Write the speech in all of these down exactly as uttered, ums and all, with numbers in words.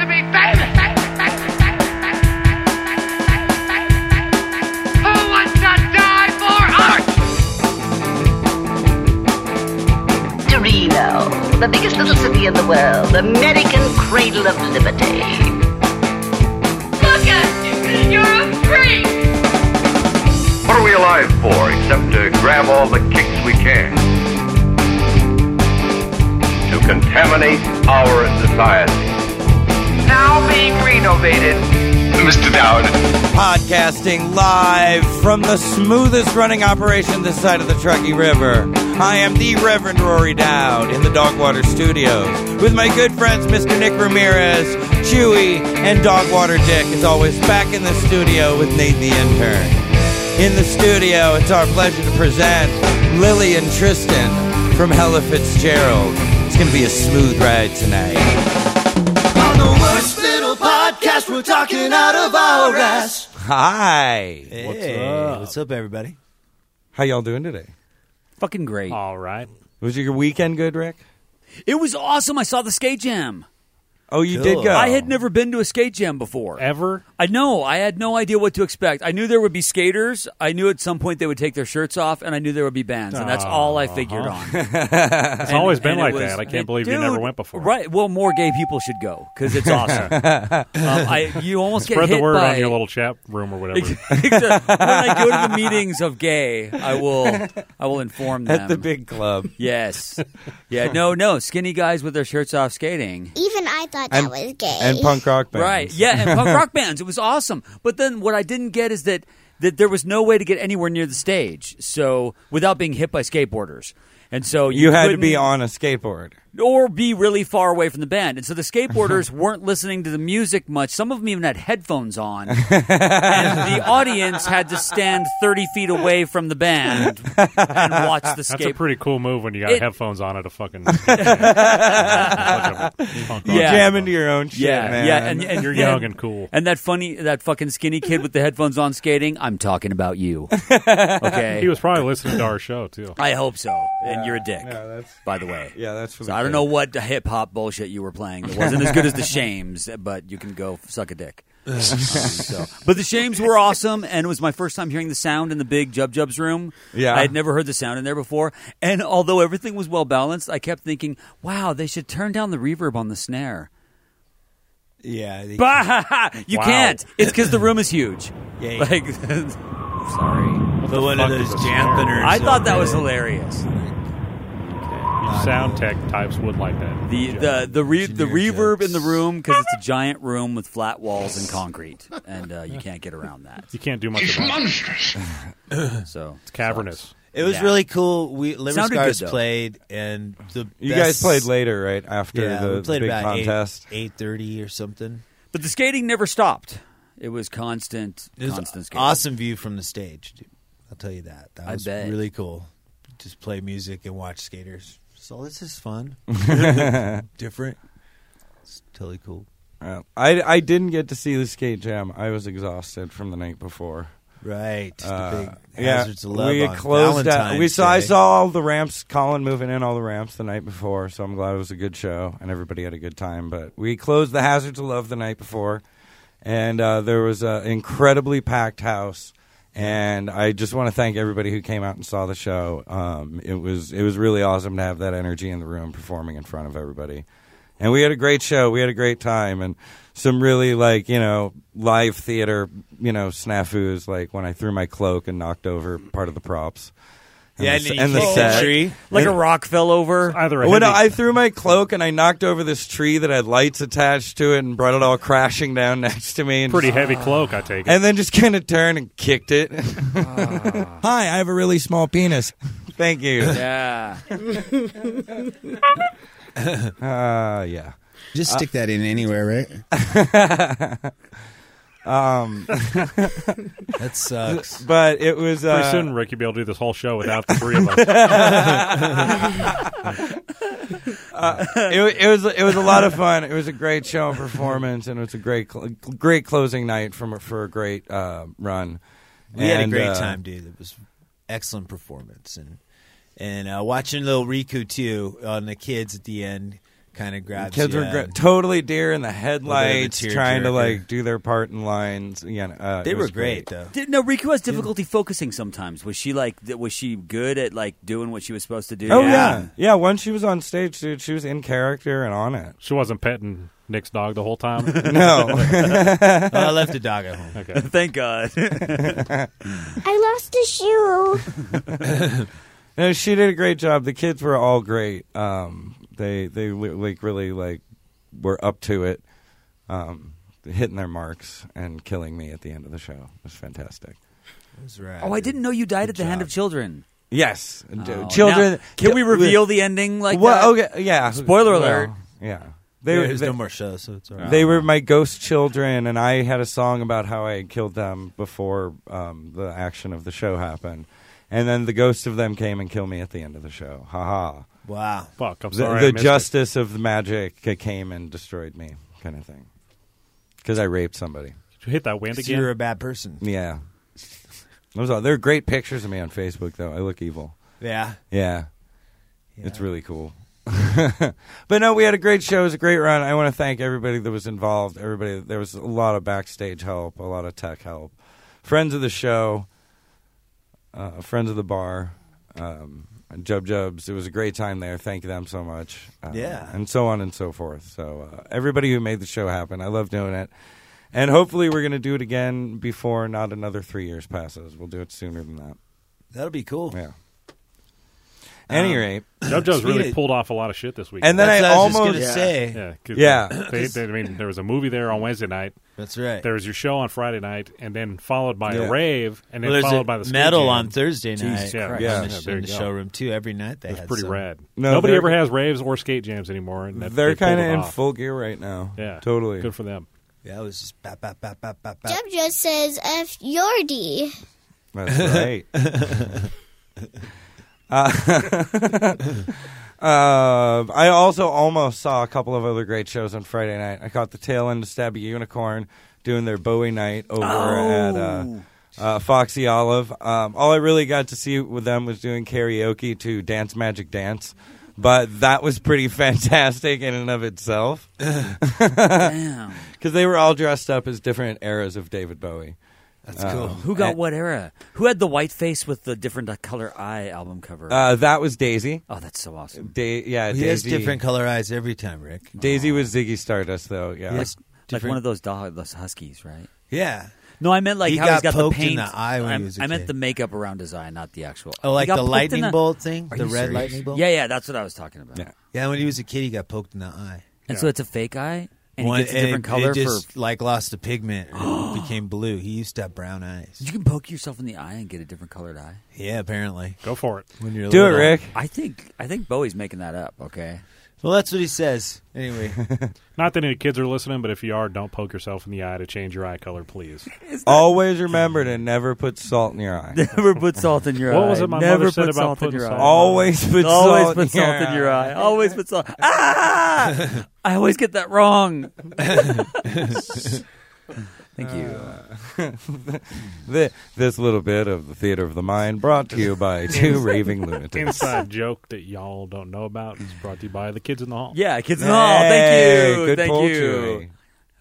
be famous? Who wants to die for art? Torino, the biggest little city in the world, American cradle of liberty. Look at you! You're a freak! What are we alive for except to grab all the kicks we can? To contaminate our society. Now being renovated. Mister Dowd. Podcasting live from the smoothest running operation this side of the Truckee River. I am the Reverend Rory Dowd in the Dogwater Studios with my good friends Mister Nick Ramirez, Chewy, and Dogwater Dick is always back in the studio with Nate the Intern. In the studio, it's our pleasure to present Lily and Tristan from Hella Fitzgerald. It's going to be a smooth ride tonight. On the worst little podcast, we're talking out of our ass. Hi. Hey, What's up? What's up, everybody? How y'all doing today? Fucking great. All right. Was your weekend good, Rick? It was awesome. I saw the skate jam. Oh, you Cool. did go. I had never been to a skate jam before. Ever? I know. I had no idea what to expect. I knew there would be skaters. I knew at some point they would take their shirts off, and I knew there would be bands, and that's all I figured on. It's always been And it like was- that. I can't it- believe you dude, never went before. Right. Well, more gay people should go because it's awesome. um, I, you almost get Spread hit the word by, on your little chat room or whatever. when I go to the meetings of gay, I will I will inform them. At the big club. Yes. Yeah, no, no. Skinny guys with their shirts off skating. Even I thought And- that was gay. And punk rock bands. Right. Yeah, and punk rock bands. It was awesome. But then what I didn't get is that, that there was no way to get anywhere near the stage. So without being hit by skateboarders. And so you, You had to couldn't- be on a skateboard. or be really far away from the band. And so the skateboarders weren't listening to the music much. Some of them even had headphones on. And the audience had to stand thirty feet away from the band and watch the That's a skate. pretty cool move when you got It- headphones on at a fucking. Yeah. Jam into your own shit, Yeah, man. yeah, and, and You're young and cool. And that funny, that fucking skinny kid with the headphones on skating. I'm talking about you. Okay, He was probably listening to our show too. I hope so. And you're a dick, Yeah, that's by the way. yeah, that's for So the I don't kid. know what hip hop bullshit you were playing. It wasn't as good as the Shames, but you can go suck a dick. Um, so. But the Shames were awesome, and it was my first time hearing the sound in the big Jub Jub's room. Yeah. I had never heard the sound in there before. And although everything was well balanced, I kept thinking, wow, they should turn down the reverb on the snare. Yeah. They, Bah! You Wow. can't. It's because the room is huge. Yeah, yeah. Like, sorry. Put one of fuck those is a snare? dampeners. I thought that over was it. hilarious. You sound tech types would like that. The the the re- the Engineer reverb jokes. in the room because it's a giant room with flat walls and concrete, and uh, you can't get around that. You can't do much about it. So It's cavernous. It was Yeah. really cool. We Liver Sounded good, Scars though. played, and the You best- guys played later, right? After Yeah, the, we played the big about contest. eight thirty or something. But the skating never stopped. It was constant, It was constant skating. awesome view from the stage. Dude. I'll tell you that. That I was bet. really cool. Just play music and watch skaters. So this is fun. Different. It's totally cool. Well, I, I didn't get to see the skate jam. I was exhausted from the night before. Right. Just Uh, the big yeah, hazards of love we on closed out. Valentine's We saw. I Day. saw all the ramps. Colin moving in all the ramps the night before, so I'm glad it was a good show and everybody had a good time. But we closed the Hazards of Love the night before, and uh, there was an incredibly packed house. And I just want to thank everybody who came out and saw the show. Um, it was it was really awesome to have that energy in the room, performing in front of everybody. And we had a great show. We had a great time, and some really like you know live theater you know snafus, like when I threw my cloak and knocked over part of the props. And Yeah, the, and then you and the kicked set. the tree. like a rock fell over. Either a When heavy- I threw my cloak and I knocked over this tree that had lights attached to it and brought it all crashing down next to me. And pretty just- heavy cloak, I take it. And then just kind of turned and kicked it. Hi, I have a really small penis. Thank you. Yeah. Uh, yeah. Just stick that in anywhere, right? Um, That sucks. but it was Pretty uh, soon, Rick, you'll be able to do this whole show without the three of us. it, it was it was a lot of fun. It was a great show and performance, and it was a great cl- great closing night from a, for a great uh, run. We had a And, great uh, time, dude. It was excellent performance, and and uh, watching little Riku too on the kids at the end kind of grabs Kids you. were gr- totally deer in the headlights, tear trying to jerker. like do their part in lines. Yeah, uh, They it were was great, though. Did, no, Riku has difficulty focusing sometimes. Was she like? th- Was she good at like doing what she was supposed to do? Oh yeah. Yeah. yeah, Once she was on stage, dude, she was in character and on it. She wasn't petting Nick's dog the whole time. No, Oh, I left the dog at home. Okay. Thank God. I lost a shoe. no, she did a great job. The kids were all great. Um, they they li- like really like were up to it, um, hitting their marks and killing me at the end of the show. It was fantastic. It was rad, Oh, I dude. didn't know you died at the hand job. of children. Yes, Oh, children. now, can we reveal the ending like well, that? okay, yeah. Spoiler Well, alert. Yeah, They, they, There's they, no more shows, so it's all right. They were my ghost children, and I had a song about how I killed them before um, the action of the show happened. And then the ghost of them came and killed me at the end of the show. Ha ha. Wow. Fuck, I'm The, sorry. I the missed justice of the magic came and destroyed me, kind of thing. Because I raped somebody. it. Did you hit that wind So again? you're a bad person. Yeah. Those are, there are great pictures of me on Facebook, though. I look evil. Yeah. Yeah. Yeah. It's really cool. But no, we had a great show. It was a great run. I want to thank everybody that was involved. Everybody, there was a lot of backstage help, a lot of tech help, friends of the show, uh, friends of the bar, um, Jub Jubs. It was a great time there. Thank them so much. Um, Yeah. and so on and so forth. So uh, everybody who made the show happen, I love doing it. And hopefully we're going to do it again before not another three years passes. We'll do it sooner than that. That'll be cool. Yeah. At any Um, rate, Jub Jub's really Speaking- pulled off a lot of shit this week. and then That's I what I was just almost gonna say. yeah, 'cause Yeah. They, they, I mean, there was a movie there on Wednesday night. That's right. There was your show on Friday night, and then followed by Yeah. a rave, and then well, there's followed a by the skate metal jam. on Thursday night. Jesus Yeah, Christ. Yeah. in the, Yeah, sh- there in you the go. showroom too. Every night they It was had pretty some. rad. No, Nobody they're- ever has raves or skate jams anymore. And that, they're they pulled kind of it in off. full gear right now. Yeah, Totally. good for them. Yeah, it was just bap bap bap bap bap bap. Jeb just says F Yordi. That's right. uh, uh, I also almost saw a couple of other great shows on Friday night. I caught the tail end of Stabby Unicorn doing their Bowie night over at uh, uh, Foxy Olive. Um, all I really got to see with them was doing karaoke to Dance Magic Dance. But that was pretty fantastic in and of itself. Damn. Because they were all dressed up as different eras of David Bowie. That's Uh, cool. Who got And- what era? Who had the white face with the different uh, color eye album cover? Uh, that was Daisy. oh, that's so awesome. Da- yeah, He has Daisy. different color eyes every time, Rick. Daisy was Ziggy Stardust, though. Yeah. Yes. Like Different- one of those dog, those huskies, right? Yeah. No, I meant like He how got he's got poked the in paint. the eye when he I'm- was a I meant kid. the makeup around his eye, not the actual. Oh, He like got the poked in lightning the- bolt thing? Are The you red serious? lightning bolt? Yeah, yeah, that's what I was talking about. Yeah. Yeah, when he was a kid, he got poked in the eye. And so it's a fake eye, and One- he gets a different it, color it just, for. like lost the pigment and it became blue. He used to have brown eyes. You can poke yourself in the eye and get a different colored eye. Yeah, apparently. Go for it. When you're Do it, little. Rick. I think I think Bowie's making that up. Okay. Well, that's what he says. Anyway, Not that any kids are listening, but if you are, don't poke yourself in the eye to change your eye color, please. Always remember to never put salt in your eye. Never put salt in your What eye. was it my Never mother said put about salt in putting your salt? eye. Always put Always salt, put in, salt your in your eye. Always put salt. Ah! I always get that wrong. Thank you. The, this little bit of the Theater of the Mind brought to you by two raving lunatics. Inside joke that y'all don't know about is brought to you by the kids in the hall. Yeah, kids in the hall. Thank Hey, you. Good Thank pull, you. Chewy.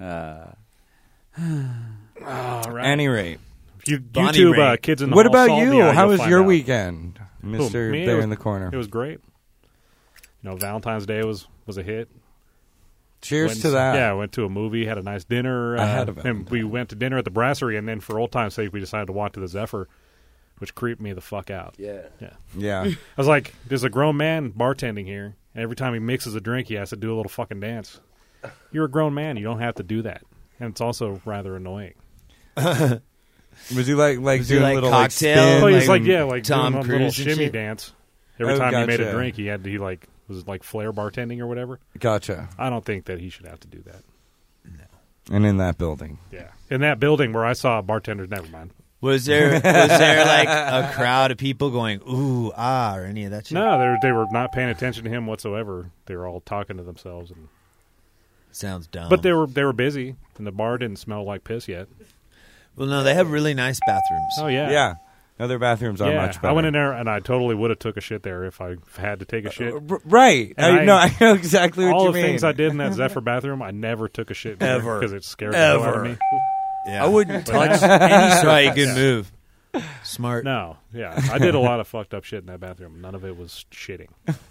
Uh, All right. Any rate, If you Bonnie YouTube uh, Raitt. kids in the what hall. about Salt in the you? Eye, How you'll was find your out. weekend, Who, Mister me? It there was- in the corner? It was great. You know, Valentine's Day was was a hit. Cheers Went- to that. Yeah, went to a movie, had a nice dinner. I Uh, had a and Valentine's. we went to dinner at the Brasserie, and then for old time's sake, we decided to walk to the Zephyr, which creeped me the fuck out. yeah. Yeah. Yeah. I was like, there's a grown man bartending here, and every time he mixes a drink, he has to do a little fucking dance. You're a grown man. You don't have to do that. And it's also rather annoying. Was he like like Was he doing like little cocktail? like Oh, spin? he's like like, yeah, like Tom doing a Cruise little and shimmy shit? dance. Every Oh, time he made a gotcha. drink, he had to, he like, was it like flair bartending or whatever? Gotcha. I don't think that he should have to do that. And in that building. Yeah. In that building where I saw bartenders, never mind. Was there was there like a crowd of people going ooh ah or any of that shit? No, they were, they were not paying attention to him whatsoever. They were all talking to themselves, and Sounds dumb. but they were they were busy, and the bar didn't smell like piss yet. well, no, they have really nice bathrooms. Oh yeah, Yeah. No, their bathrooms are yeah, much better. I went in there and I totally would have took a shit there if I had to take a shit. Uh, r- right. And I, no, I know exactly what all you the mean. things I did in that Zephyr bathroom, I never took a shit Ever. because it scared the hell out of me. Yeah. I wouldn't But touch now- any Right, surface. good move. Smart. No, yeah, I did a lot of fucked up shit in that bathroom. None of it was shitting.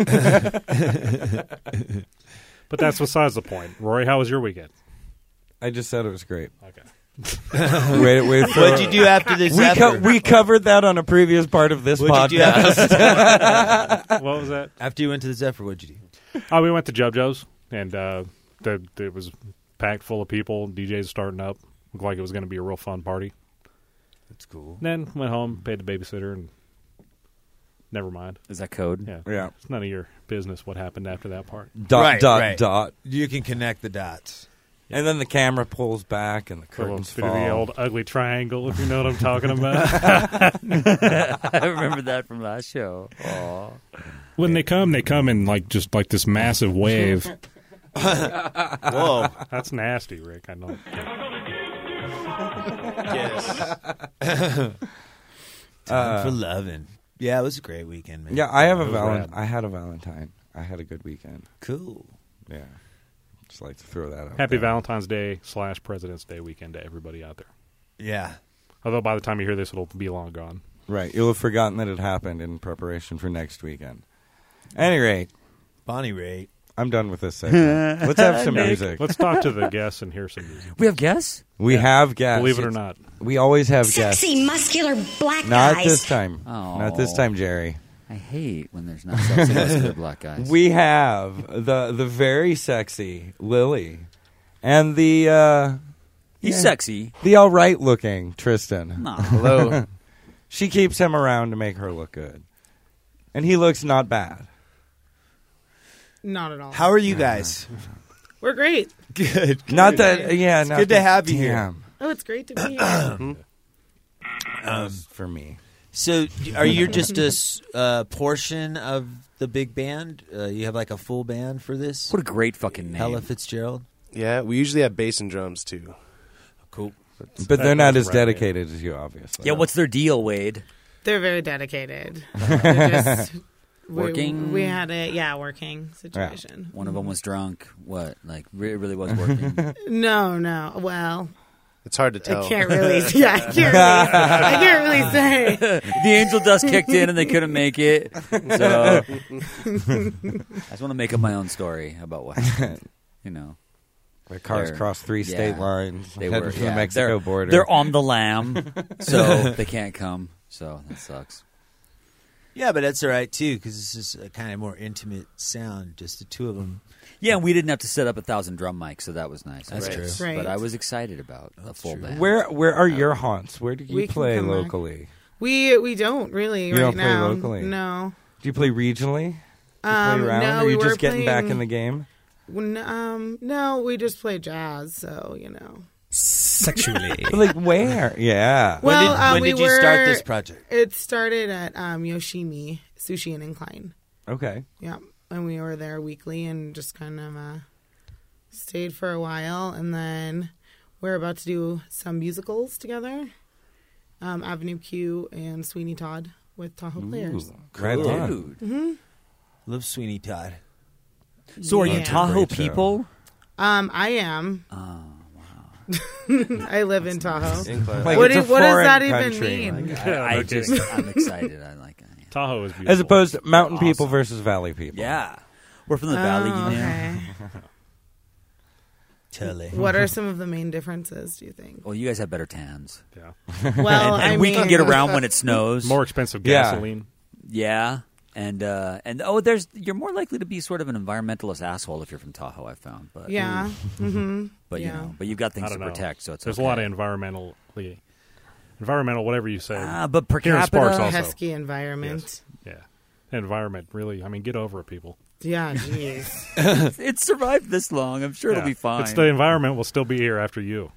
But that's besides the point. Rory, how was your weekend? I just said it was great. Okay. wait, wait. What'd you do after the We, Zephyr? co- we covered that on a previous part of this What'd you do podcast. after, What was that? after you went to the Zephyr? What'd you do? Oh, we went to Jub Joe's, and uh, the, it was packed full of people. D Js starting up. Looked like it was going to be a real fun party. That's cool. Then went home, paid the babysitter, and never mind. Is that code? Yeah, Yeah. It's none of your business what happened after that part. Dot, Right, dot, right. dot. You can connect the dots. And then the camera pulls back and the So we'll curtains do fall. the old ugly triangle, if you know what I'm talking about. I remember that from last show. Aw. When they come, they come in like just like this massive wave. Whoa. That's nasty, Rick. I know. Time Uh, for loving. Yeah, it was a great weekend, man. Yeah, I have a It was valen- rad. I had a Valentine. I had a good weekend. Cool. Yeah. Just like to throw that out. Happy there. Valentine's Day slash President's Day weekend to everybody out there. Yeah. Although by the time you hear this, it'll be long gone. Right. You'll have forgotten that it happened in preparation for next weekend. At any rate, Bonnie Raitt. I'm done with this segment. Let's have some music. Let's talk to the guests and hear some music. We have guests? We have guests. Believe it or not. We always have guests. Sexy, muscular black Not guys. this time. Oh. Not this time, Jerry. I hate when there's not sexy muscular black guys. We have the the very sexy Lily and the uh, He's yeah, sexy. the all right looking Tristan. No. Hello. She keeps him around to make her look good, and he looks not bad. Not at all. How are you guys? We're great. Good. Not that, yeah. It's not good to that- have you here. damn. Oh, it's great to be here. That was for me. So, d- are you just a s- uh, portion of the big band? Uh, you have like a full band for this? What a great fucking name. Hella Fitzgerald. Yeah, we usually have bass and drums too. Cool. But they're not that's as right, dedicated as you, obviously. Yeah, what's their deal, Wade? They're very dedicated. They're just we- Working? We, had a yeah working situation. One of them was drunk. What? Like, re- it really was working. No, no. Well, It's hard to tell. I can't really. Yeah, I can't really. I can't really say. The angel dust kicked in and they couldn't make it. So I just want to make up my own story about what happened. You know, The cars They're- crossed three yeah. state lines, they headed were to the yeah, Mexico they're, border. They're on the lam, so they can't come. So that sucks. Yeah, but that's all right too, because this is a kind of more intimate sound, just the two of them. Yeah, and we didn't have to set up a thousand drum mics, so that was nice. That's Right. true. Right. But I was excited about a full true. band. Where where are your haunts? Where do you We can play come back. locally? We we don't really You right don't play now. locally? No. Do you play regionally? Do you Um, play around? no, or are we you were just getting back playing- in the game? When, um, no, we just play jazz. So you know. Sexually. Like where? Yeah. Well, when did, uh, when we did you start were- this project? It started at um, Yoshimi Sushi and Incline. Okay. Yeah, and we were there weekly and just kind of uh, stayed for a while, and then we're about to do some musicals together. Um, Avenue Q and Sweeney Todd with Tahoe Players. Right on. Dude. hmm Love Sweeney Todd. So are you Yeah. Tahoe Great show. people? Um, I am. Oh, I live in Tahoe. Incline. Like What it's a do- what does foreign that even country. mean? Yeah, I, no I just, kidding. I'm excited. I like it. Tahoe is beautiful. As opposed to mountain Awesome. people versus valley people. Yeah. We're from the valley, Oh, you know. okay. Tully. What are some of the main differences, do you think? Well, you guys have better tans. Yeah. Well, and and I we mean, can get around when it snows. More expensive Yeah. gasoline. Yeah. And uh, and oh, there's you're more likely to be sort of an environmentalist asshole if you're from Tahoe. I found, but Yeah. Mm-hmm. but you yeah. know, but you've got I things to don't know. protect, so it's There's okay. a lot of environmental, environmental, whatever you say. ah, but per Here in capita, Sparks also. Pesky environment. Yeah. Environment, really. I mean, get over it, people. Yeah, jeez. it's survived this long. I'm sure Yeah. it'll be fine. It's the environment will still be here after you.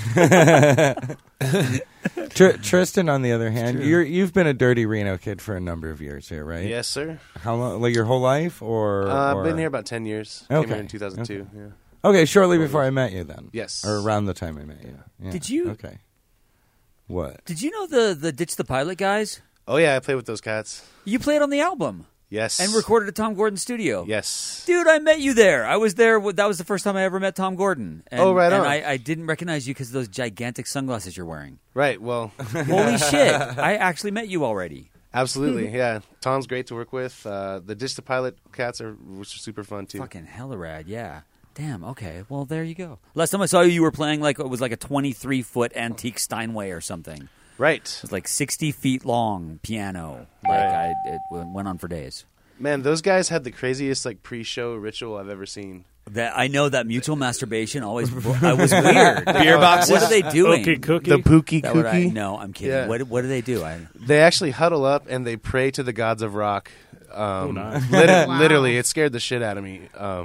Tr- Tristan, on the other hand, you're you've been a dirty Reno kid for a number of years here, right? Yes, sir. How long? Like your whole life, or? Uh, I've or- been here about ten years. Came Okay. here in two thousand two. Okay. Yeah. Okay, shortly before I met you, then. Yes. Or around the time I met you. Yeah. Did you- Okay. What? Did you know the the Ditch the Pilot guys? Oh yeah, I played with those cats. You played on the album. Yes. And recorded at Tom Gordon's studio. Yes. Dude, I met you there. I was there. That was the first time I ever met Tom Gordon. And, Oh, right and on. I, I didn't recognize you because of those gigantic sunglasses you're wearing. Right. Well. Holy shit! I actually met you already. Absolutely. Yeah. Tom's great to work with. Uh, the Dish to Pilot cats are which are super fun too. Fucking hella rad. Yeah. Damn. Okay. Well, there you go. Last time I saw you, you were playing like it was like a twenty-three foot antique Steinway or something. Right. It was like sixty feet long piano. Like Right. I, it went on for days. Man, those guys had the craziest like pre-show ritual I've ever seen. That I know that mutual masturbation always I was weird. Beer boxes? What are they doing? Cookie cookie. The Pookie That what I- Cookie? no, I'm kidding. Yeah. What what do they do? I They actually huddle up and they pray to the gods of rock. Um, Oh, nice. lit- Wow. Literally, it scared the shit out of me. Um,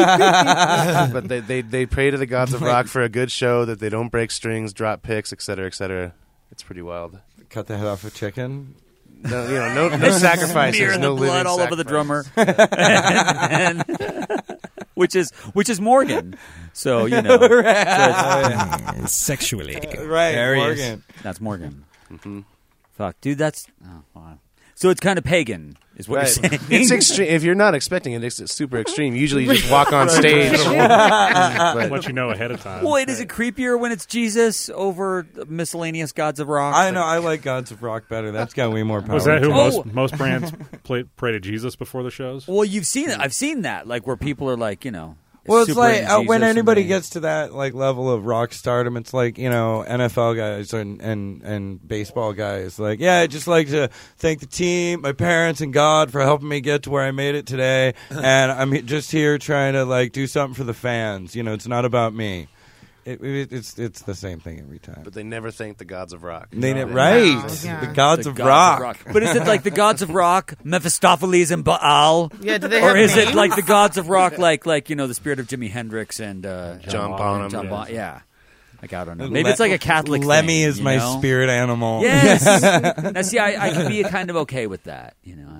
but they, they they pray to the gods of rock for a good show, that they don't break strings, drop picks, et cetera, et cetera. It's pretty wild. Cut the head off a chicken. No, you know, no, no sacrifices, smear no the blood living all over the drummer, sacrifices. and, and- which is which is Morgan. So you know, so it's- Sexually. Right, There he is. Morgan. that's Morgan. Mhm. Fuck, dude, that's oh, wow. So it's kind of pagan, is what Right. you're saying. It's extreme. If you're not expecting it, it's super extreme. Usually, you just walk on stage. But- Let you know ahead of time. Well, it is it creepier when it's Jesus over the miscellaneous gods of rock? I know. I like Gods of Rock better. That's got way more power. Was that who to it. Oh. most most brands play, pray to Jesus before the shows? Well, you've seen it. I've seen that, like where people are like, you know. Well, it's super like into uh, when Jesus and anybody they- gets to that like level of rock stardom, it's like, you know, N F L guys and, and, and baseball guys. Like, yeah, I'd just like to thank the team, my parents, and God for helping me get to where I made it today. And I'm he- just here trying to like do something for the fans. You know, it's not about me. It, it, it's it's the same thing every time. But they never thank the gods of rock. They No. ne- right, yeah. the gods, The of, gods rock. But is it like the gods of rock, Mephistopheles and Baal? Yeah, do they Or have is it names? like the gods of rock, like like you know the spirit of Jimi Hendrix and uh, John and Bonham, John yeah. Bon- yeah. Like I don't know. Maybe Le- it's like a Catholic. Lemmy thing, is you my know? spirit animal. Yes. Now, see, I, I can be kind of okay with that. You know,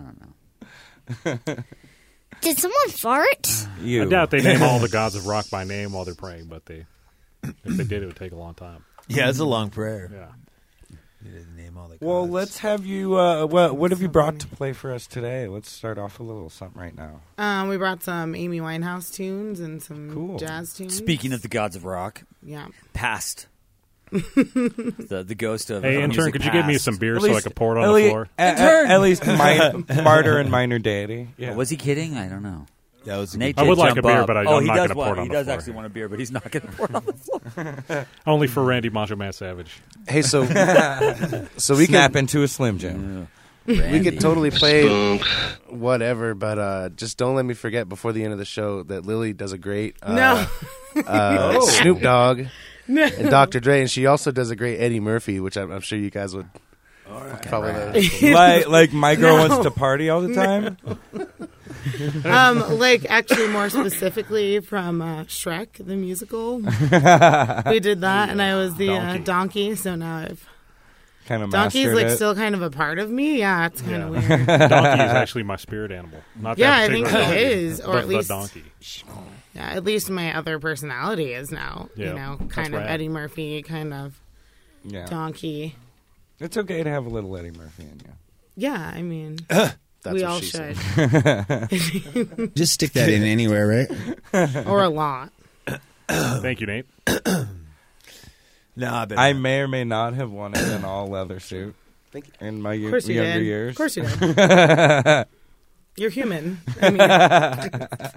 I don't know. Did someone fart? You. I doubt they name all the gods of rock by name while they're praying, but they if they did, it would take a long time. Yeah, it's a long prayer. Yeah. You didn't name all the Well, gods. let's have you. Uh, what, what have you brought to play for us today? Let's start off a little something right now. Um, we brought some Amy Winehouse tunes and some Cool. jazz tunes. Speaking of the gods of rock, yeah. past the the ghost of Hey, of intern, music could you give me past. some beer At so I least- could pour it at on the lea- floor? At, Intern! at, at least mi- martyr and minor deity. Yeah. Was he kidding? I don't know. That was a Nate I did would like jump a beer, up. but I- oh, I'm he not does gonna want, pour it on He the does floor. actually want a beer, but he's not going to pour it on the floor. Only for Randy Macho Man Savage. Hey, so so we Snap can into a Slim Jim. we Randy. could totally play whatever, but uh, just don't let me forget before the end of the show that Lily does a great uh, No. uh, Snoop Dogg and Doctor Dre, and she also does a great Eddie Murphy, which I'm, I'm sure you guys would probably know. like, like my girl No. wants to party all the time. Um, like actually more specifically from uh, Shrek the musical. We did that, and I was the uh, Donkey. donkey. So now I've Kind of donkey's mastered like it. still kind of a part of me. Yeah, it's kind of Yeah. weird. Donkey is actually my spirit animal. Not Yeah, that I think particular he donkey, is, or but at least- the donkey. Yeah, at least my other personality is now. Yeah, you know, that's kind of rad. Eddie Murphy, kind of Yeah. donkey. It's okay to have a little Eddie Murphy in you. Yeah, I mean, That's we what all she should, said. Just stick that in anywhere, right? or a lot. Thank you, Nate. No, I bet I not. may or may not have wanted an all leather suit. Thank you. In my Of y- course you younger did. years. Of course you did. You're human. I mean,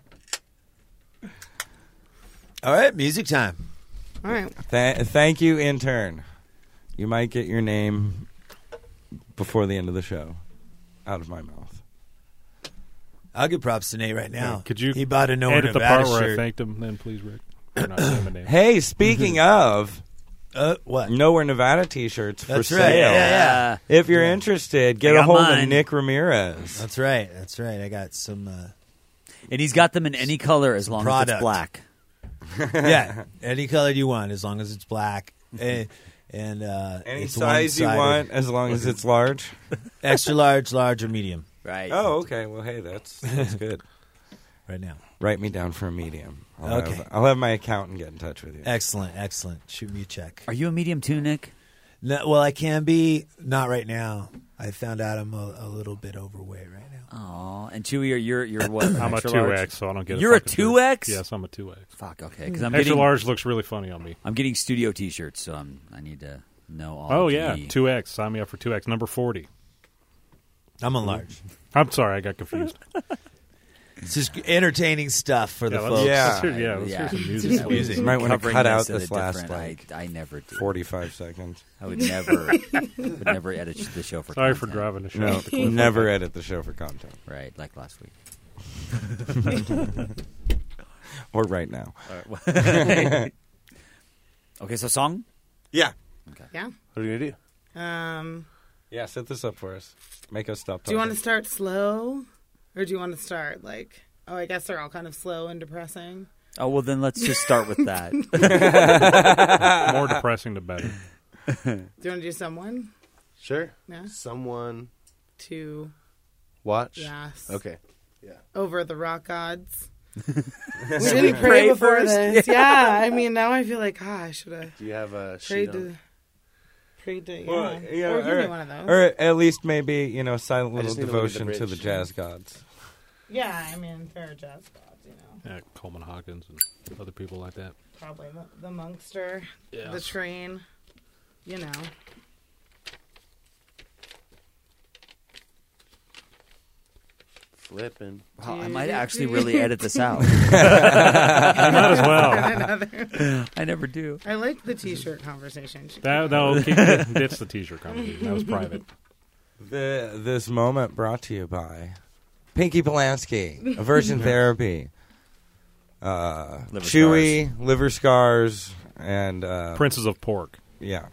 All right, music time. all right. Th- thank you, intern. You might get your name before the end of the show out of my mouth. I'll give props to Nate right now. Could you He bought a Noah edit the Nevada part where I shirt. thanked him, then please, Rick? Or not name a name. Hey, speaking of Uh, what? Nowhere Nevada t-shirts for That's sale. right. Yeah, yeah. If you're interested, get I a got hold mine. of Nick Ramirez. That's right. That's right. I got some. Uh, And he's got them in any color as long as Product. it's black. yeah, any color you want, as long as it's black. and and uh, Any it's size you one-sided. want, as long as it's large. Extra large, large, or medium. Right. Oh, okay. Well, hey, that's that's good. Right now. Write me down for a medium. I'll Okay. Have, I'll have my accountant get in touch with you. Excellent, excellent. Shoot me a check. Are you a medium too, Nick? No, well, I can be. Not right now. I found out I'm a, a little bit overweight right now. Aw, and Chewy, you're you're, you're what? I'm a extra two large? X, so I don't get. You're a fucking two shirt. X? Yes, I'm a two X. Fuck. Okay, because I'm extra getting, large looks really funny on me. I'm getting studio T-shirts, so I'm I need to know all. Oh the, yeah, two X. Sign me up for two X. Number forty. I'm a large. I'm sorry, I got confused. It's just entertaining stuff for Yeah, the let's- folks. Yeah. let's hear- yeah, let's hear some music. I Music. was You might want to covering cut out this at this a last different- like I, I never do. forty-five seconds. I would never, would never edit the show for. Sorry for content. driving the show. No, off the cliff. never edit the show for content. Right, like last week. Or right now. Okay, so song. Yeah. Yeah. What are you gonna do? Um, Yeah, set this up for us. Make us stop do you talking. want to start slow, or do you want to start like? Oh, I guess they're all kind of slow and depressing. Oh well, then let's just start with that. More depressing, the better. Do you want to do someone? Sure. Yeah. Someone To watch. yes. Okay. Over the rock gods. we Should didn't we pray pray before first? this. Yeah. I mean, now I feel like, ah, I should have Do you have a prayed sheet on? to. Prayed to. Yeah. Well, yeah, or give me or, one of those. or at least maybe, you know, silent I little just need to look at the devotion to bridge. the jazz gods. Yeah, I mean, they're jazz gods, you know. Yeah, Coleman Hawkins and other people like that. Probably the, the Monkster, Yeah. the Train, you know. Flipping. Wow, I might actually really edit this out. Might as well. Another. I never do. I like the T-shirt conversation. That that'll keep that's the T-shirt conversation. That was private. The, this moment brought to you by Pinky Polanski, Aversion Therapy, uh, Liver Chewy, Liver Scars, and uh, Princes of Pork. yeah,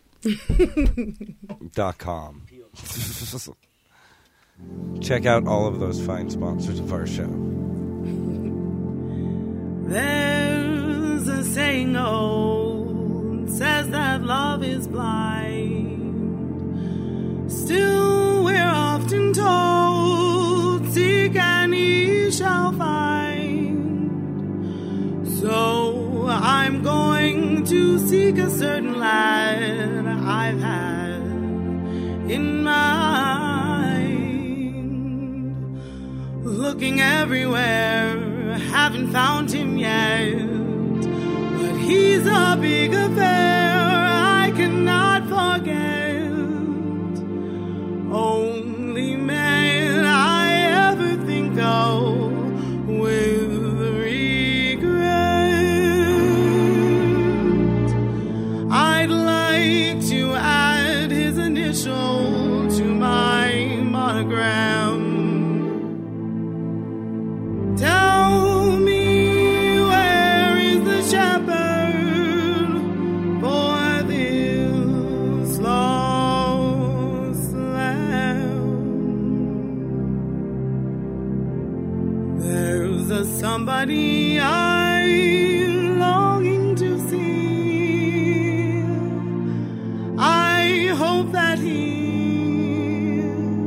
dot com. Check out all of those fine sponsors of our show. There's a saying old, says that love is blind. Still, we're often told, seek and ye shall find. So I'm going to seek a certain lad I've had in mind. Looking everywhere, haven't found him yet. But he's a big affair I cannot forget. Only man I ever think of with regret. I'd like to add his initial to my monogram. Tell me, where is the shepherd for this lost lamb? There's a somebody I'm longing to see. I hope that he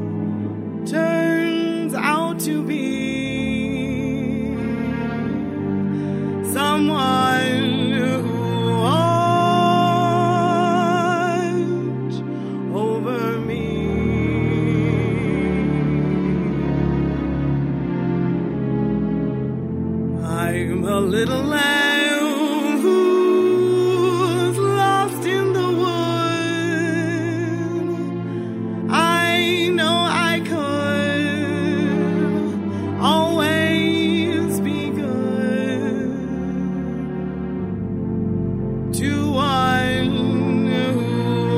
turns out to be someone who watch over me. I'm a little lamb who's lost in the wood. I know I could always be good to one who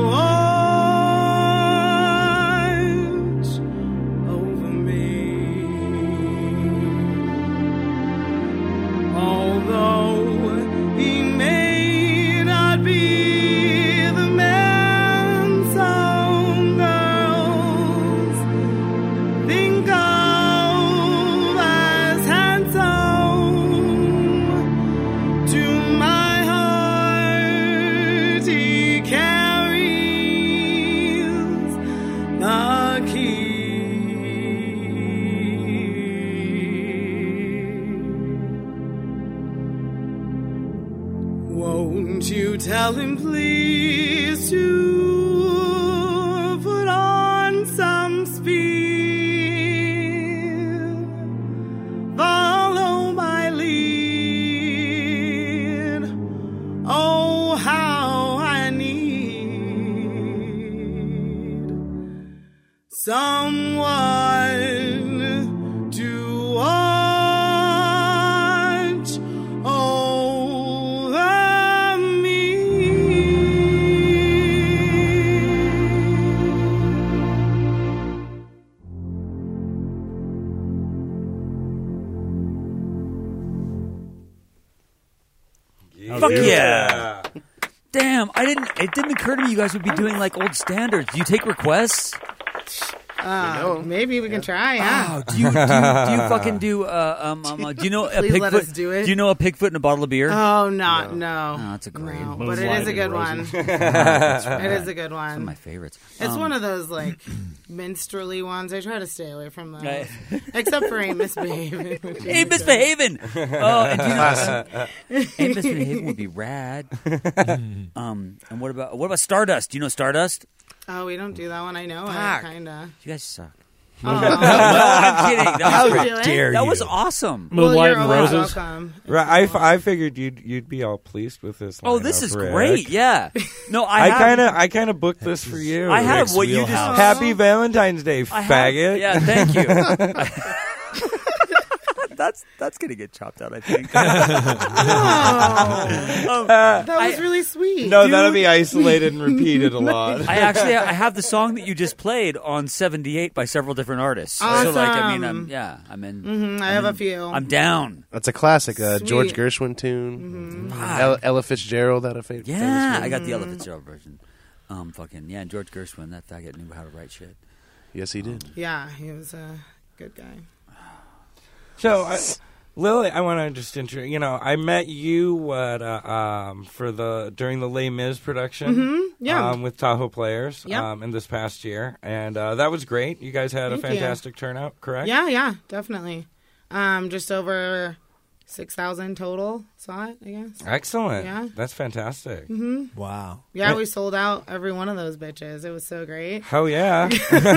watch over me. Although he may not be the man some girls think of as handsome, to my heart Won't you tell him, please, to put on some speed? Follow my lead. Oh, how I need someone to watch over me. Fuck yeah. Damn, I didn't. It didn't occur to me you guys would be doing like old standards. Do you take requests? Uh, maybe we can try, yeah. Oh, do you do, you- do you fucking do? Uh, um, um, uh, do you know a Please Pigfoot? let us do it. Do you know a Pigfoot and a bottle of beer? Oh, not, no. Oh, that's a great No, one. but it is a good one. Roses. It is a good one. One of my favorites. It's Um, one of those, like, minstrelly ones. I try to stay away from those. Right. Except for Ain't Misbehaving. which is Ain't good. Misbehaving. Oh, and do you know, Ain't Misbehaving would be rad. um, and what about what about Stardust? Do you know Stardust? Oh, we don't do that one. I know Fuck. it, kind of. You guys suck. Oh. No, I'm kidding. That How was dare great. you. That was awesome. Well, Moonlight you're and always Roses. welcome. Right, I, f- I figured you'd you'd be all pleased with this. Oh, this lineup, is Rick. great. Yeah. No, I, I have- kind of I kind of booked this for you. I have Rick's what you just- wheelhouse. Happy Valentine's Day, I have- faggot. yeah, thank you. that's that's gonna get chopped out, I think. Oh, Um, that was I- really sweet. No, Dude. that'll be isolated and repeated a lot. I actually I have the song that you just played on seventy-eight by several different artists. So like I mean I'm Awesome. yeah, I'm in Mhm, I I'm have a in- few. I'm down. That's a classic. Uh, George Sweet. Gershwin tune. Mhm. Ella, Ella Fitzgerald had a fa- famous Yeah, one. I got the Ella Fitzgerald version. Um fucking yeah, and George Gershwin, that faggot knew how to write shit. Yes, he did. Yeah, he was a good guy. So, I, Lily, I want to just intro. You know, I met you what uh, um, for the during the Les Mis production, Mhm, yeah. um, with Tahoe Players, Yep. um, in this past year, and uh, that was great. You guys had Thank a you. fantastic turnout, correct? Yeah, yeah, definitely. Um, just over six thousand total saw it, I guess. Excellent. Yeah. That's fantastic. hmm Wow. Yeah, we sold out every one of those bitches. It was so great. Hell yeah.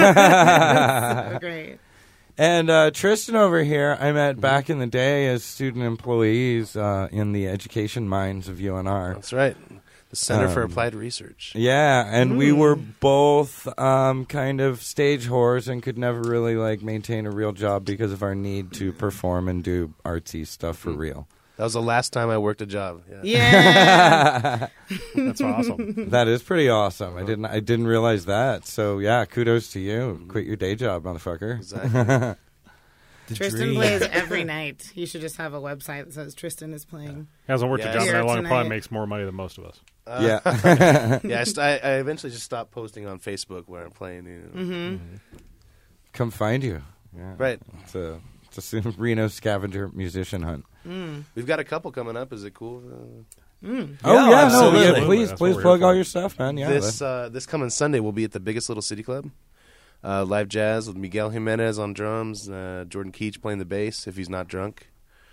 So great. And uh, Tristan over here, I met back in the day as student employees uh, in the education minds of U N R. That's right. The Center for Um, Applied Research. Yeah, and we Mm. were both um, kind of stage whores and could never really like maintain a real job because of our need to perform and do artsy stuff for real. That was the last time I worked a job. Yeah. Yeah. That's awesome. That is pretty awesome. I didn't I didn't realize that. So yeah, kudos to you. Quit your day job, motherfucker. Exactly. The Tristan dream. plays every night. You should just have a website that says Tristan is playing. Hasn't worked Yeah. a job Here that long. tonight. Probably makes more money than most of us. Uh, Yeah. yeah, I, st- I, I eventually just stopped posting on Facebook where I'm playing. You know. Mm-hmm. Come find you. Yeah. Right. It's a it's a Reno scavenger musician hunt. Mm. We've got a couple coming up. Is it cool? Uh, Mm. Oh yeah, no, absolutely. yeah, please That's please what we're plug here all for. your stuff, man. Yeah. this uh, this coming Sunday we'll be at the Biggest Little City Club. Uh, live jazz with Miguel Jimenez on drums, uh, Jordan Keach playing the bass if he's not drunk.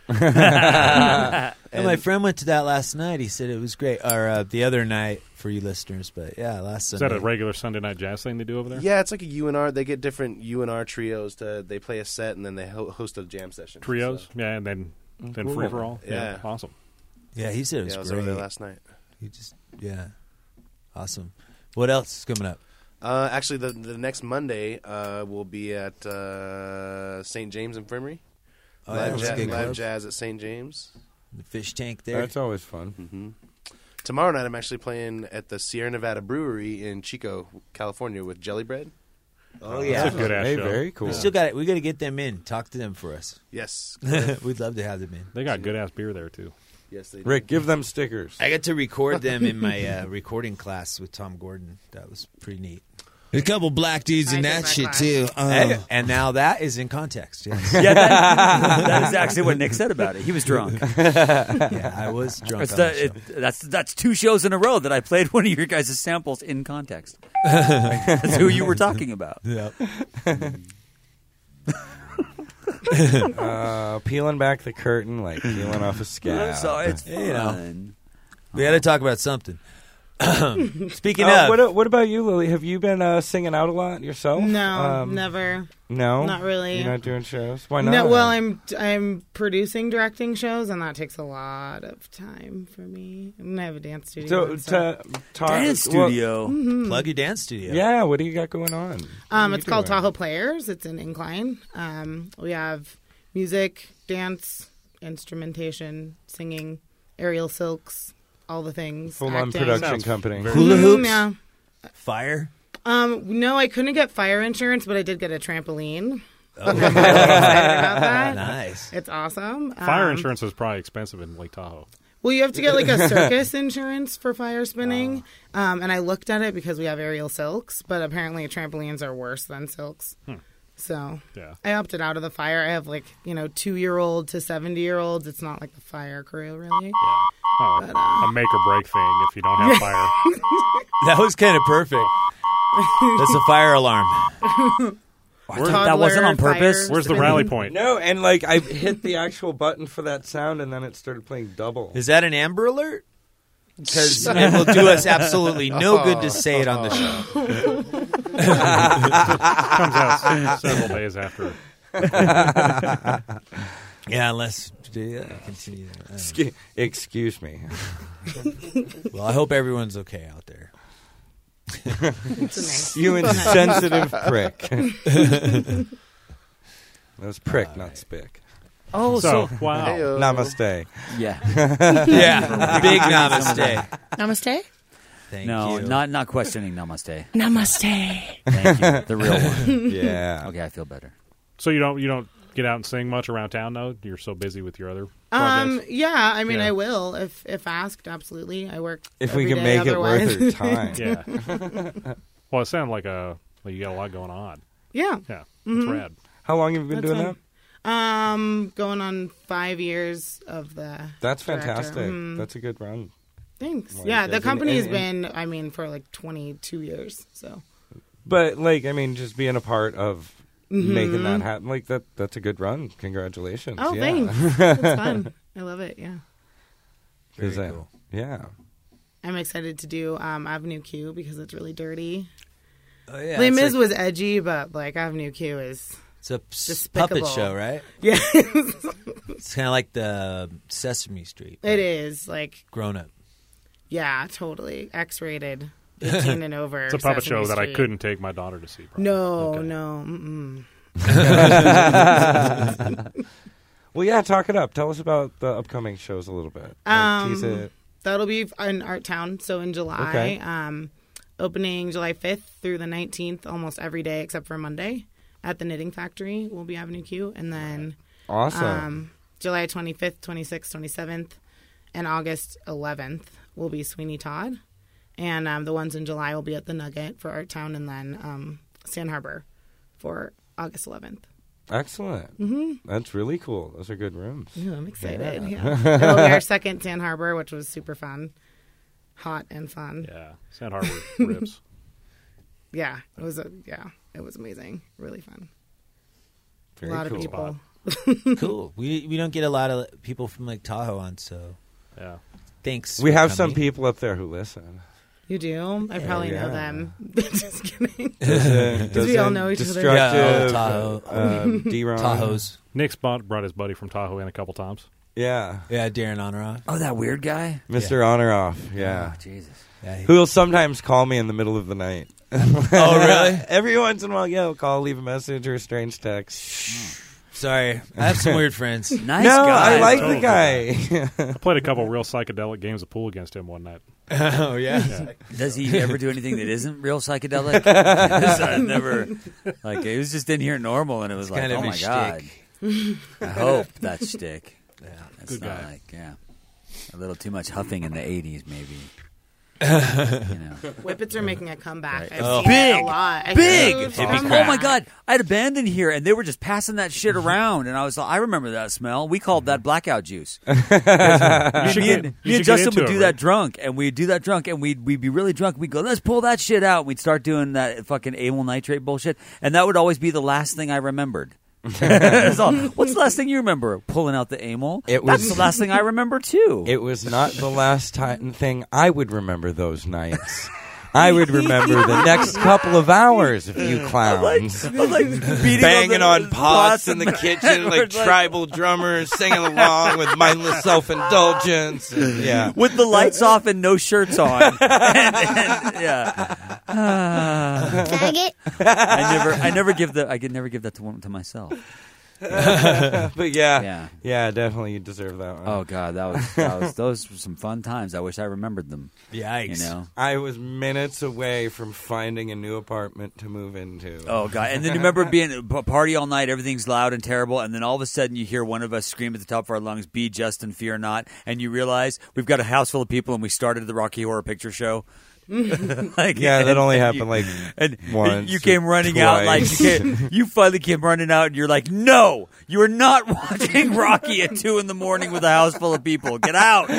And And- my friend went to that last night. He said it was great. Or uh, the other night for you listeners. But yeah, last Is Sunday. that a regular Sunday night jazz thing they do over there? Yeah, it's like a U N R. They get different U N R trios to. They play a set and then they ho- host a jam session. Trios? So, Yeah, and then then Cool. free for all. Yeah. awesome. Yeah, he said it was yeah, I was great. over there last night. He just, yeah. Awesome. What else is coming up? Uh, actually, the the next Monday uh, we'll be at uh, Saint James Infirmary. Oh, yeah, live, that's a ja- good live club. jazz at Saint James. The fish tank there. That's always fun. hmm Tomorrow night I'm actually playing at the Sierra Nevada Brewery in Chico, California with Jelly Bread. oh That's yeah. a good ass Hey, show. very cool. We still got it. We got to get them in. Talk to them for us. Yes. We'd love to have them in. They got good ass beer there too. yes, they do. Rick, give them stickers. I got to record them in my uh, recording class with Tom Gordon. That was pretty neat. There's a couple black dudes in I did that my shit class. too. Um, And, and now that is in context. Yes. Yeah, that, that is actually what Nick said about it. He was drunk. Yeah, I was drunk. That's, on the the, show. it, that's that's two shows in a row that I played one of your guys' samples in context. That's who you were talking about. Yep. Uh, peeling back the curtain, like peeling off a scab. So it's You know. fun. We got to talk about something. Speaking Uh, of, what, what about you, Lily? Have you been uh, singing out a lot yourself? No, Um, never. No, Not really. You're not doing shows. Why not? No, well, I'm I'm producing, directing shows, and that takes a lot of time for me. And I have a dance studio. So, and stuff. to, talk, Dance well, studio. Mhm. plug your dance studio. yeah, what do you got going on? What Um, are it's you called doing? Tahoe Players. It's in Incline. Um, we have music, dance, instrumentation, singing, aerial silks, all the things. Full-on acting. production Sounds company. very- Hula Mhm, hoops, yeah. fire. Um, no, I couldn't get fire insurance, but I did get a trampoline. I'm really excited about that. Nice. It's awesome. Fire Um, insurance is probably expensive in Lake Tahoe. Well, you have to get like a circus insurance for fire spinning. Um, and I looked at it because we have aerial silks, but apparently trampolines are worse than silks. Hmm. So Yeah. I opted out of the fire. I have like, you know, two year old to seventy year olds. It's not like the fire crew, really. Oh, But, uh, a make or break thing if you don't have fire. That was kind of perfect. That's a fire alarm. That wasn't on Toddler, purpose? fire Where's the spinning. rally point? No, and like I hit the actual button for that sound, and then it started playing double. Is that an Amber Alert? Because it will do us absolutely no good to say it on the show. Comes out several days after. Yeah, unless yeah, continue. I don't know. Excu- Excuse me. Well, I hope everyone's okay out there. It's a nice. You insensitive prick. That was prick, not spick. Oh, So, so, wow. Heyo. Namaste. yeah. Yeah, big namaste. Namaste. Thank no, you. not not questioning namaste. Namaste. Thank you. The real one. Yeah. Okay, I feel better. So you don't you don't get out and sing much around town, though? You're so busy with your other Um, projects? yeah, I mean, Yeah. I will if if asked. Absolutely, I work. If we every can day make it worth otherwise. her time. Yeah. Well, it sounded like a like you got a lot going on. Yeah. Yeah, that's Mhm. rad. How long have you been That's doing fun. that? Um, going on five years of the. That's director. fantastic. Mhm. That's a good run. Thanks. Like, yeah, as the in- company's and- been, I mean, for like twenty-two years. So. But like, I mean, just being a part of Mhm. making that happen, like that, that's a good run. Congratulations. Oh, yeah. thanks. It's fun. I love it. Yeah. Very Is that- cool. Yeah. I'm excited to do um, Avenue Q because it's really dirty. Oh, yeah, Les it's Mis like- was edgy, but like Avenue Q is. It's a s- Despicable. puppet show, right? Yeah. It's kind of like the Sesame Street. It is like, Grown up. yeah, totally X-rated, eighteen and over. It's a puppet Sesame show that I Street. couldn't take my daughter to see. Probably. No, Okay. no. Mm-mm. Well, yeah, talk it up. Tell us about the upcoming shows a little bit. Like, Um, tease it. That'll be in Art Town, so in July. Okay. Um, opening July fifth through the nineteenth, almost every day except for Monday. At the Knitting Factory will be Avenue Q. And then Awesome. um, July twenty-fifth, twenty-sixth, twenty-seventh, and August eleventh will be Sweeney Todd. And um, the ones in July will be at the Nugget for Art Town, and then um, Sand Harbor for August eleventh. Excellent. Mm-hmm. That's really cool. Those are good rooms. Yeah, I'm excited. Yeah. Yeah. It'll be our second Sand Harbor, which was super fun. Hot and fun. Yeah, Sand Harbor rips. Yeah, it was a yeah, it was amazing, really fun. Very a lot cool. of people. Cool. We we don't get a lot of people from Lake Tahoe on, so Yeah. thanks. We for have some coming. people up there who listen. You do? I probably yeah. know them. Just kidding. Because we all know each other. Yeah, Destructive. oh, Tahoe. Uh, D-Ron. Tahoes. Nick's brought brought his buddy from Tahoe in a couple times. Yeah. Yeah, Darren Honorav. Oh, that weird guy? Mister Honoroff. Yeah. Oh, Jesus. Yeah, he- Who will sometimes call me in the middle of the night. Oh, really? Every once in a while, yeah, he'll call, leave a message or a strange text. Sorry, I have some weird friends. Nice no, guy. I like Totally the guy. I played a couple real psychedelic games of pool against him one night. Oh yeah. Yeah. Does he ever do anything that isn't real psychedelic? Because I've never, like, it was just in here normal, and it was It's like, kind of oh my his god. I hope that's shtick. Yeah. That's Good not guy. like, yeah, a little too much huffing in the eighties, maybe. You know. Whippets are making a comeback. I've Oh. seen it Big! a lot. I Big! think it's Hippie come crap. Oh my back. god! I had a band in here, and they were just passing that shit around, and I was like, I remember that smell. We called that blackout juice. You should me get, and, you me should and get Justin into would it, do right? that drunk, and we'd do that drunk, and we'd we'd be really drunk. We'd go, let's pull that shit out. We'd start doing that fucking amyl nitrate bullshit, and that would always be the last thing I remembered. That's all. What's the last thing you remember? Pulling out the amyl? It That's was- the last thing I remember, too. It was not the last time thing I would remember those nights. I would remember the next couple of hours of you clowns. I'm like beating Banging on, on the, pots in the and kitchen we're like tribal drummers singing along with mindless self-indulgence. And, yeah. with the lights off and no shirts on. and, and, yeah. Faggot. I never, I never give the, I could never give that to one to myself. But yeah, Yeah. yeah, definitely you deserve that one. Oh God, that was, that was those were some fun times. I wish I remembered them. Yikes. You know. I was minutes away from finding a new apartment to move into. Oh God! And then you remember being a p- party all night, everything's loud and terrible, and then all of a sudden you hear one of us scream at the top of our lungs, "Be Justin, fear not!" And you realize we've got a house full of people, and we started the Rocky Horror Picture Show. like, Yeah, that and- only and happened, you- like, and once you or came running out like you, twice. came, you finally came running out, and you're like, "No, you are not watching Rocky at two in the morning with a house full of people. Get out!"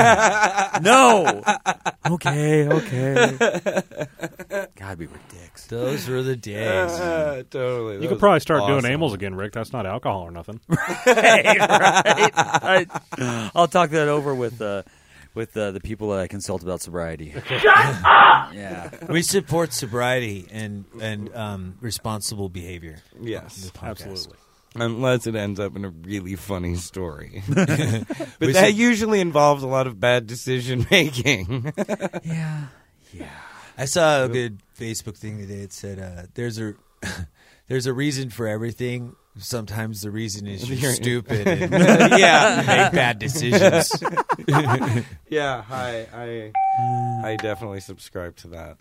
No. Okay, okay. God, we were dicks. Those were the days. Uh, totally. You That could was probably start awesome. doing amyls again, Rick. That's not alcohol or nothing. Hey, right? I, I'll talk that over with uh, with uh, the people that I consult about sobriety. Shut up! Yeah. We support sobriety and and um, responsible behavior. Yes, podcast. Absolutely. unless it ends up in a really funny story. But We that should- usually involves a lot of bad decision making. Yeah. Yeah. I saw a good Facebook thing today. It said, uh, "There's a there's a reason for everything. Sometimes the reason is you're You're- stupid and Yeah. you make bad decisions." Yeah, I, I, I definitely subscribe to that.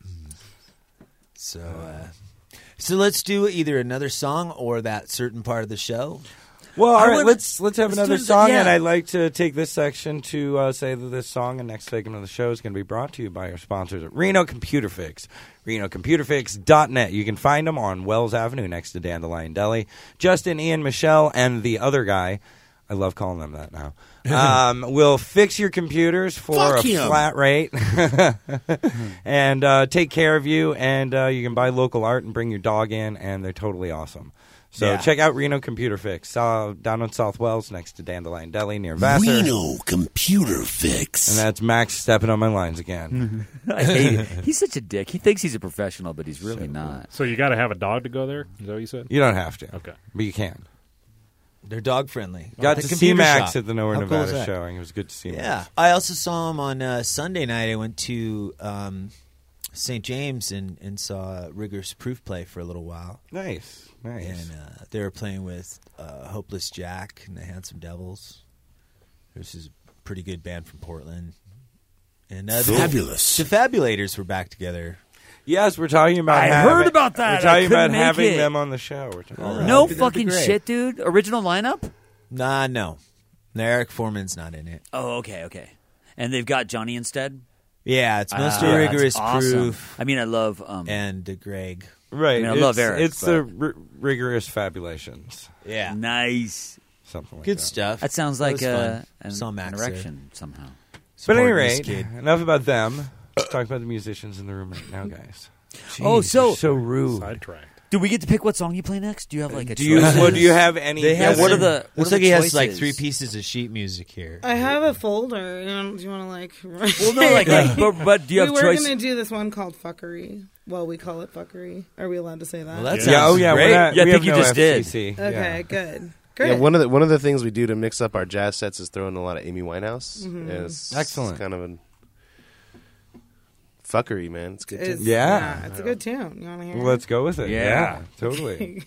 So, uh, so let's do either another song or that certain part of the show. Well, all I right, wanna- let's let's have let's another do the- song, yeah. and I'd like to take this section to uh, say that this song and next segment of the show is going to be brought to you by our sponsors at Reno Computer Fix. Reno Computer Fix dot net. You can find them on Wells Avenue next to Dandelion Deli. Justin, Ian, Michelle, and the other guy, I love calling them that now, um, will fix your computers for Fuck a him. flat rate and uh, take care of you, and uh, you can buy local art and bring your dog in, and they're totally awesome. So Yeah. check out Reno Computer Fix uh, down on South Wells next to Dandelion Deli near Vassar. Reno Computer Fix. And that's Max stepping on my lines again. I hate it. He's such a dick. He thinks he's a professional, but he's really not. So you got to have a dog to go there? Is that what you said? You don't have to. Okay. But you can. They're dog friendly. Got The to see computer Max shop. at the Nowhere How cool is Nevada that? showing. It was good to see Yeah, Max. I also saw him on uh, Sunday night. I went to um, Saint James and, and saw Rigorous Proof play for a little while. Nice. Nice. And uh, they were playing with uh, Hopeless Jack and the Handsome Devils. This is a pretty good band from Portland. And uh, the- Fabulous. The Fabulators were back together. Yes, we're talking about I having, heard about that. We're talking I couldn't about make having it. them on the show. We're talking about No that'd be fucking great. shit, dude. Original lineup? Nah, no. No, Eric Foreman's not in it. Oh, okay, okay. And they've got Johnny instead? Yeah, it's mostly Ah, Rigorous that's awesome. Proof I mean, I love... Um, and uh, Greg. Right. I mean, I it's, love Eric, It's but- the r- rigorous fabulations. Yeah. Nice. Something like Good that. stuff. That sounds That like was uh, fun. an, Saw an Max there. erection somehow. But at any Supporting this rate, kid. enough about them. Let's talk about the musicians in the room right now, guys. Oh, Jeez, so- you're so rude. Sidetracked. Do we get to pick what song you play next? Do you have like a Do you, choice? well, do you have any? They have Yeah, what are some- the- what Looks are like the he has like choices? three pieces of sheet music here. I have a folder. You know, do you want to like? Well, no, like, like but, but do you we have were choice? gonna do this one called fuckery. Well, we call it fuckery. Are we allowed to say that? Well, that Yeah. sounds Yeah. Oh, yeah. great. We're not, Yeah, I we think have you no just did. F C C. Okay, Yeah. good. Great. Yeah, one of the one of the things we do to mix up our jazz sets is throw in a lot of Amy Winehouse. Mhm. Yeah, it's Excellent. kind of a fuckery, man. It's good. It's- too. Yeah. it's a good tune. You want to hear? Well, let's go with it. Yeah. Yeah, totally.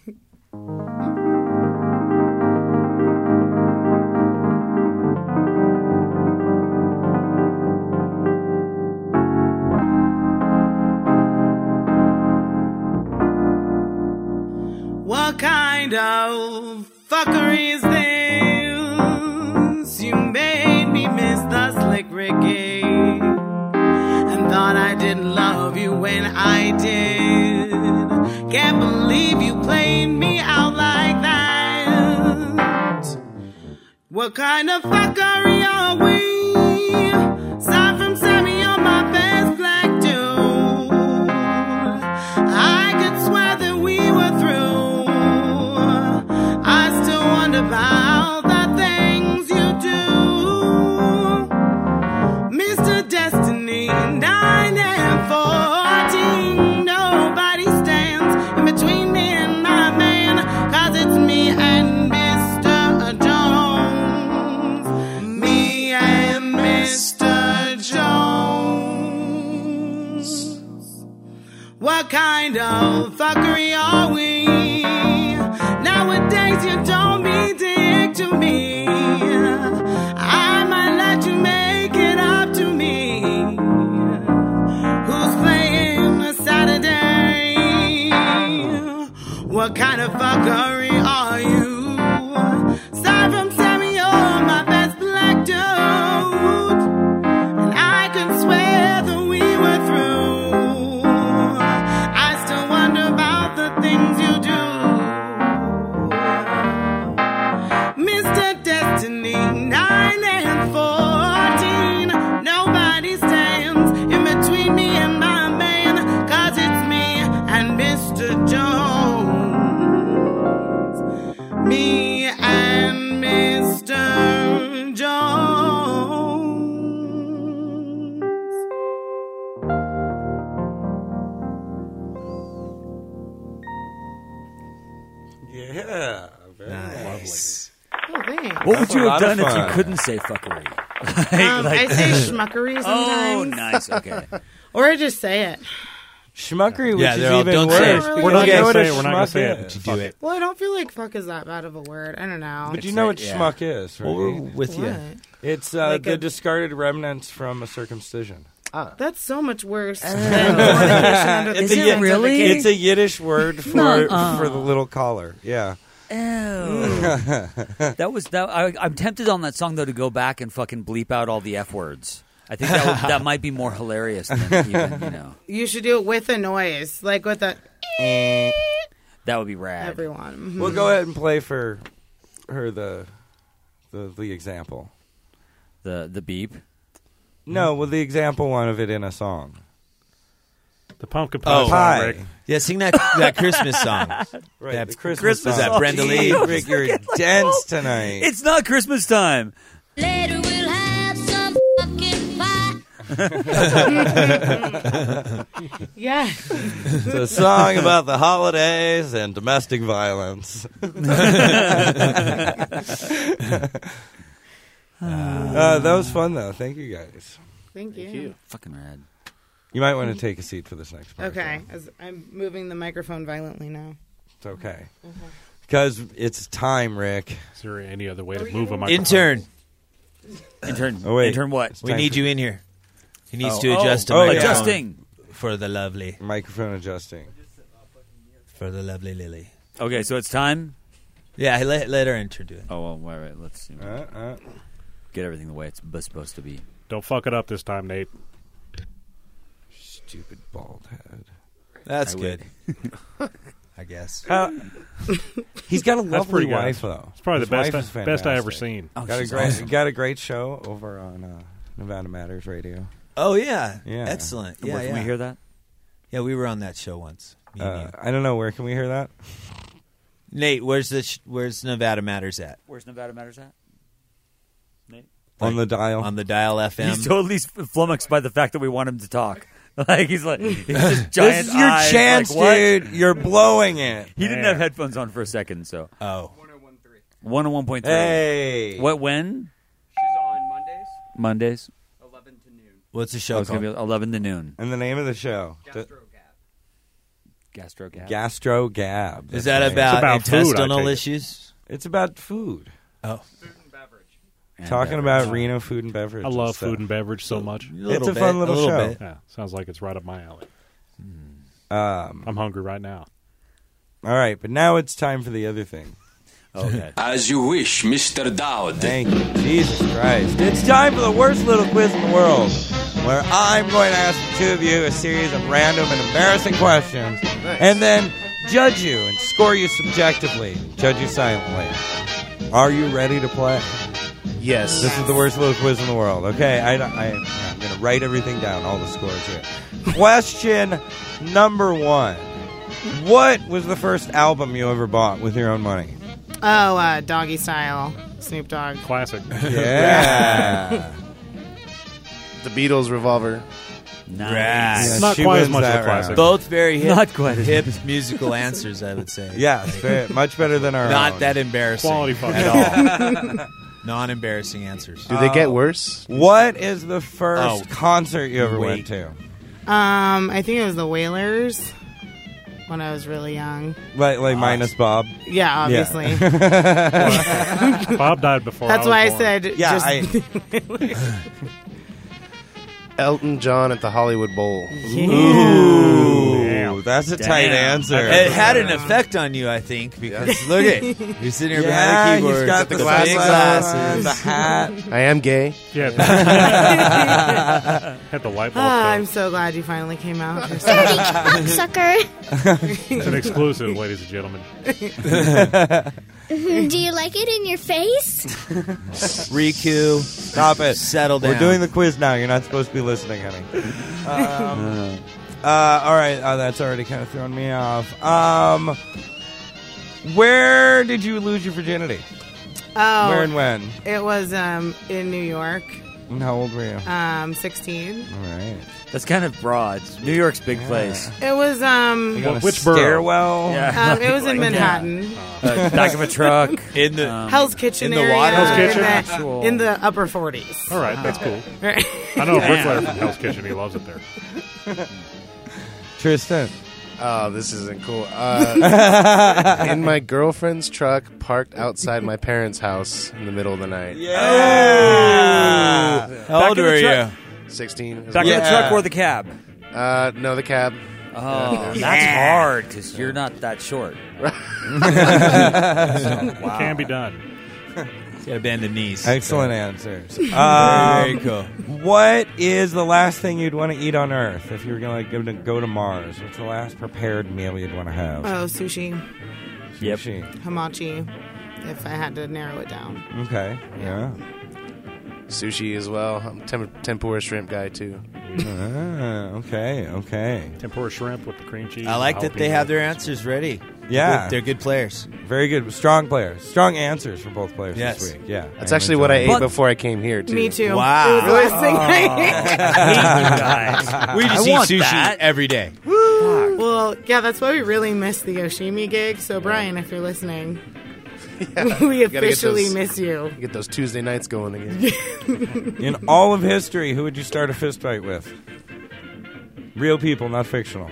What kind of fuckery is this? You made me miss the slick Ricky and thought I didn't love you when I did. Can't believe you played me out like that. What kind of fuckery are we? Aside from Sammy, you're my best black dude. I could swear that we were through. I What kind of fuckery are we? Nowadays you don't be dick to me. I might let you make it up to me. Who's playing a Saturday? What kind of fuckery are you? Start from Sammy, you're my best black dude. And I could swear that we were through. I still wonder about the things you do. Mister Destiny, nine and fourteen. Nobody stands in between me and my man, 'cause it's me and Mister Jones. Me and Mister Jones. Yeah, very Nice. Oh, thanks. What would That's you a have lot of done if you fun. couldn't say fuckery? Um, I say schmuckery Oh, sometimes. nice. Okay. Or I just say it. Schmuckery, which Yeah, is they're all- even don't worse. say it. We're People not don't gonna know what say a it. We're not gonna schmuck say it. is. Do it. Well, I don't feel like fuck is that bad of a word. I don't know. But you It's know like- what yeah. schmuck is, right? Well, we're with you. What? It's uh, Like the a- discarded remnants from a circumcision. That's so much worse than fornication under the Is consent it of the really? king. It's a Yiddish word for Nuh-uh. for the little collar. Yeah. Ew. that was that. I, I'm tempted on that song though to go back and fucking bleep out all the F words. I think that would, that might be more hilarious than even you know. You should do it with a noise, like with a That would be rad. everyone. Mhm. We'll go ahead and play for her the the the example. The the beep. No, well, the example one of it in a song. The pumpkin pie Oh, song, Pie. Rick. Yeah, sing that that Christmas song. Right, That the Christmas, Christmas song. Is that Brenda Lee? Jeez, Rick, you're dense tonight. It's not Christmas time. Later we'll have some pumpkin pie. Yeah. It's a song about the holidays and domestic violence. uh, that was fun, though. Thank you, guys. Thank you. Thank you. Fucking rad. You might want to take a seat for this next part. Okay, as I'm moving the microphone violently now. It's okay. Because it's time, Rick. Is there any other way to move a microphone? Intern, Intern. Oh, wait. Intern what? we time need for- you in here. He needs Oh, to adjust oh, a oh, microphone adjusting. for the lovely, Microphone adjusting. for the lovely Lily. Okay, so it's time. Yeah, let, let our intern do it. Oh well, wait, wait. Let's see. Uh, uh. Get everything the way it's b- supposed to be. Don't fuck it up this time, Nate. Stupid bald head. That's I good. I guess. Uh, he's got a That's lovely pretty good. wife, though. It's probably His the wife best is I, best I ever fantastic. seen. Oh, Got a she's great, awesome. got a great show over on uh, Nevada Matters Radio. Oh yeah, Yeah. excellent. Yeah, Where can yeah. we hear that? Yeah, we were on that show once. Me and Uh, you. I don't know, where can we hear that? Nate, where's the sh- where's Nevada Matters at? Where's Nevada Matters at? Nate? On the dial. On the dial F M. He's totally flummoxed by the fact that we want him to talk. Like he's like, he's just giant This is your eyes, chance, like, what? dude. You're blowing it. He didn't Yeah. have headphones on for a second, so Oh, one oh one point three. Hey. What? When? She's on Mondays, Shows. eleven to noon. what's the Oh, show it's gonna called? be eleven to noon. And the name of the show? Gastro Gab. Gastro Gab. Gastro Gab. Is That's that right. about, about food, I intestinal take it. issues? It's about food. Oh, Food and beverage. And Talking beverage. about Reno food and beverage. I and love stuff. food and beverage so much. It's a fun little show. Bit. Yeah, sounds like it's right up my alley. Um, I'm hungry right now. all right, but now it's time for the other thing. Okay. As you wish, Mister Dowd. Thank you. Jesus Christ. It's time for the worst little quiz in the world, where I'm going to ask the two of you a series of random and embarrassing questions, and then judge you and score you subjectively, judge you silently. Are you ready to play? Yes. This is the worst little quiz in the world. Okay, I, I, I'm going to write everything down, all the scores here. Question number one. What was the first album you ever bought with your own money? Oh, uh, Doggy Style, Snoop Dogg. Classic. Yeah. The Beatles Revolver. Nice. Yes. Not she quite as wins much that of a classic. round. Both very hip, Not quite as hip musical answers, I would say. Yes, very, much better than our Not own. that embarrassing Quality fucking at all. Non-embarrassing answers. Do they get worse? What is the first Oh, concert you ever wait. went to? Um, I think it was the Wailers. when I was really young. Like, like minus Bob. Yeah, obviously. Yeah. Bob died before. That's I why I was born. said. Yeah, just Elton John at the Hollywood Bowl. Ooh, that's a Damn. tight answer. It had an effect on you, I think, because look at you're sitting here Yeah, behind a he's keyboard, got with the big glasses, glasses, the hat. I am gay. Yeah. Had the light bulb. Ah, though. I'm so glad you finally came out. Sucker. It's an exclusive, ladies and gentlemen. Do you like it in your face? Riku, Stop it. settle down. We're doing the quiz now. You're not supposed to be listening, honey. Um, uh, all right. Uh, that's already kind of thrown me off. Um, where did you lose your virginity? Oh, Where and when? it was um, in New York. And how old were you? Um, sixteen. All right. That's kind of broad. New York's big place. It was um, You got a Which borough? stairwell? Yeah. um, it was in Manhattan. Uh, back of a truck. in the Um, Hell's Kitchen in the area. water? Hell's in Kitchen? the- Actual- In the upper forties. All right, that's cool. Right. I know a Damn. bricklayer from Hell's Kitchen. He loves it there. Tristan. Oh, this isn't cool. Uh, in my girlfriend's truck, parked outside my parents' house in the middle of the night. Yeah. How Back old in the were truck. you? sixteen. Back in Yeah. the truck or the cab? Uh, no, the cab. Oh, that's hard because you're not that short. It can be done. Got to bend the knees. Excellent answers. Very, Um, very cool. What is the last thing you'd want to eat on Earth if you were going to go to go to Mars? What's the last prepared meal you'd want to have? Oh, sushi, Yep. Sushi. hamachi. If I had to narrow it down. Okay. Yeah. Sushi as well. I'm a tem- tempura shrimp guy, too. Ah, okay. Okay. Tempura shrimp with the cream cheese. I like and that they jalapeno. have their answers ready. Yeah. They're good players. Very good. Strong players. Strong answers for both players Yes. this week. Yeah. That's actually what I ate But- before I came here, too. Me too. Wow. It was the last thing I ate. We I just eat want sushi that. every day. Well, yeah, that's why we really missed the Yoshimi gig. So, Brian, if you're listening, we gotta get officially those- miss you. Get those Tuesday nights going again. In all of history, who would you start a fist fight with? Real people, not fictional.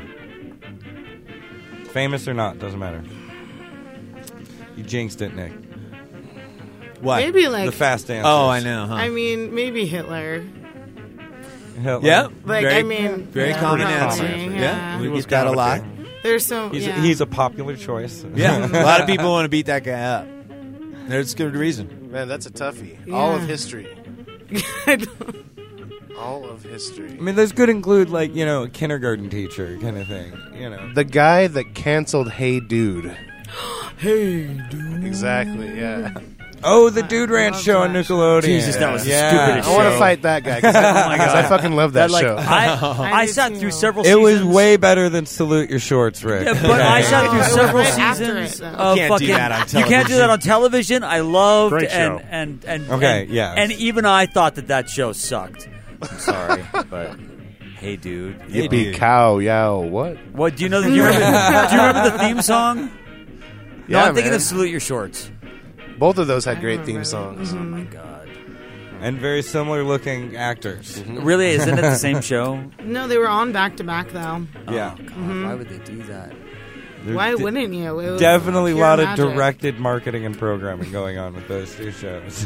Famous or not, doesn't matter. You jinxed it, Nick. What? Maybe like, The fast answers. Oh, I know, huh? I mean, maybe Hitler. Hitler. Yep. Like, very, I mean, very yeah, common probably, answer. yeah. Yeah, He we was get that kind a of a lot. king. There's so He's, yeah. he's a popular choice. Yeah, a lot of people want to beat that guy up. There's good reason. Man, that's a toughie. Yeah. All of history. I don't- All of history. I mean, those could include, like, you know, a kindergarten teacher kind of thing. You know. The guy that canceled Hey Dude. Hey, dude. Exactly, yeah. Oh, the Dude Ranch show on Nickelodeon. Jesus, that was the yeah. stupidest I want to show. fight that guy because I, 'cause I fucking love that, That, like, show. I, I I did sat too. through several It seasons. was way better than Salute Your Shorts, Rick. Yeah, but I sat through It was several right after seasons it, though. of You can't do fucking. that on You can't do television. that on television. I loved Great and, show. and and Okay, and, yes. and even I thought that that show sucked. I'm sorry, but hey, dude, Yippee be cow, yow, what? what do you know? Do you remember? do you remember the theme song? No, Yeah, I'm thinking man. of Salute Your Shorts. Both of those had great theme songs. Oh my god! And very similar looking actors. Really, isn't it the same show? No, they were on back to back though. Yeah. Oh, God, why would they do that? There's Why de- wouldn't you? It was Definitely a pure lot of magic. directed marketing and programming going on with those two shows.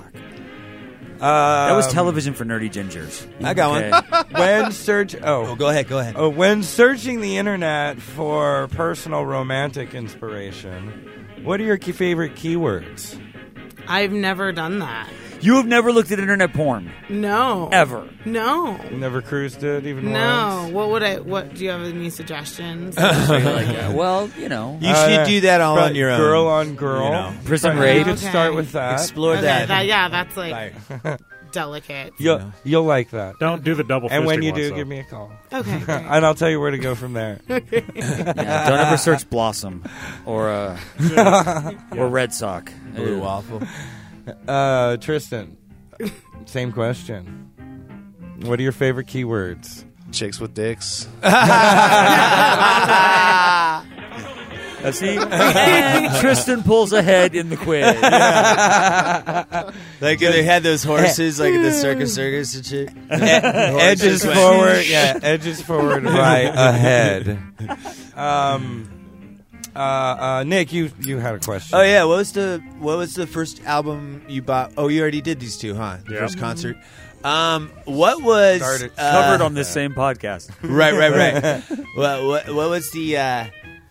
That was Um, television for nerdy gingers. I got Okay. one. When search, Oh, oh, go ahead, go ahead. oh, when searching the internet for personal romantic inspiration, what are your key favorite keywords? I've never done that. You have never looked at internet porn No. ever. No. You never cruised it even No. once? What would I? What do you have any suggestions? Like, uh, well, you know, You Uh, should do that all but on your own. Girl on girl. You know. Prison You rape. could Okay. start with that. Explore okay, that. that. Yeah, that's like delicate. You'll, you'll like that. Don't do the double. And when fisting you one, do, so. give me a call. Okay. great. And I'll tell you where to go from there. Yeah, don't ever search Blossom or uh, or Red Sock. Blue Ew. waffle. Uh, Tristan, same question. What are your favorite keywords? Chicks with dicks. Uh, see, and Tristan pulls ahead in the quiz. Like they had those horses, like at the circus, circus and shit. Edges forward, yeah, edges forward, right ahead. Um, uh, uh, Nick, you you had a question. Oh yeah, what was the what was the first album you bought? Oh, you already did these two, huh? The Yeah. First concert. Um, what was Started- uh, Covered on this same podcast. Right, right, right. what, what what was the? Uh,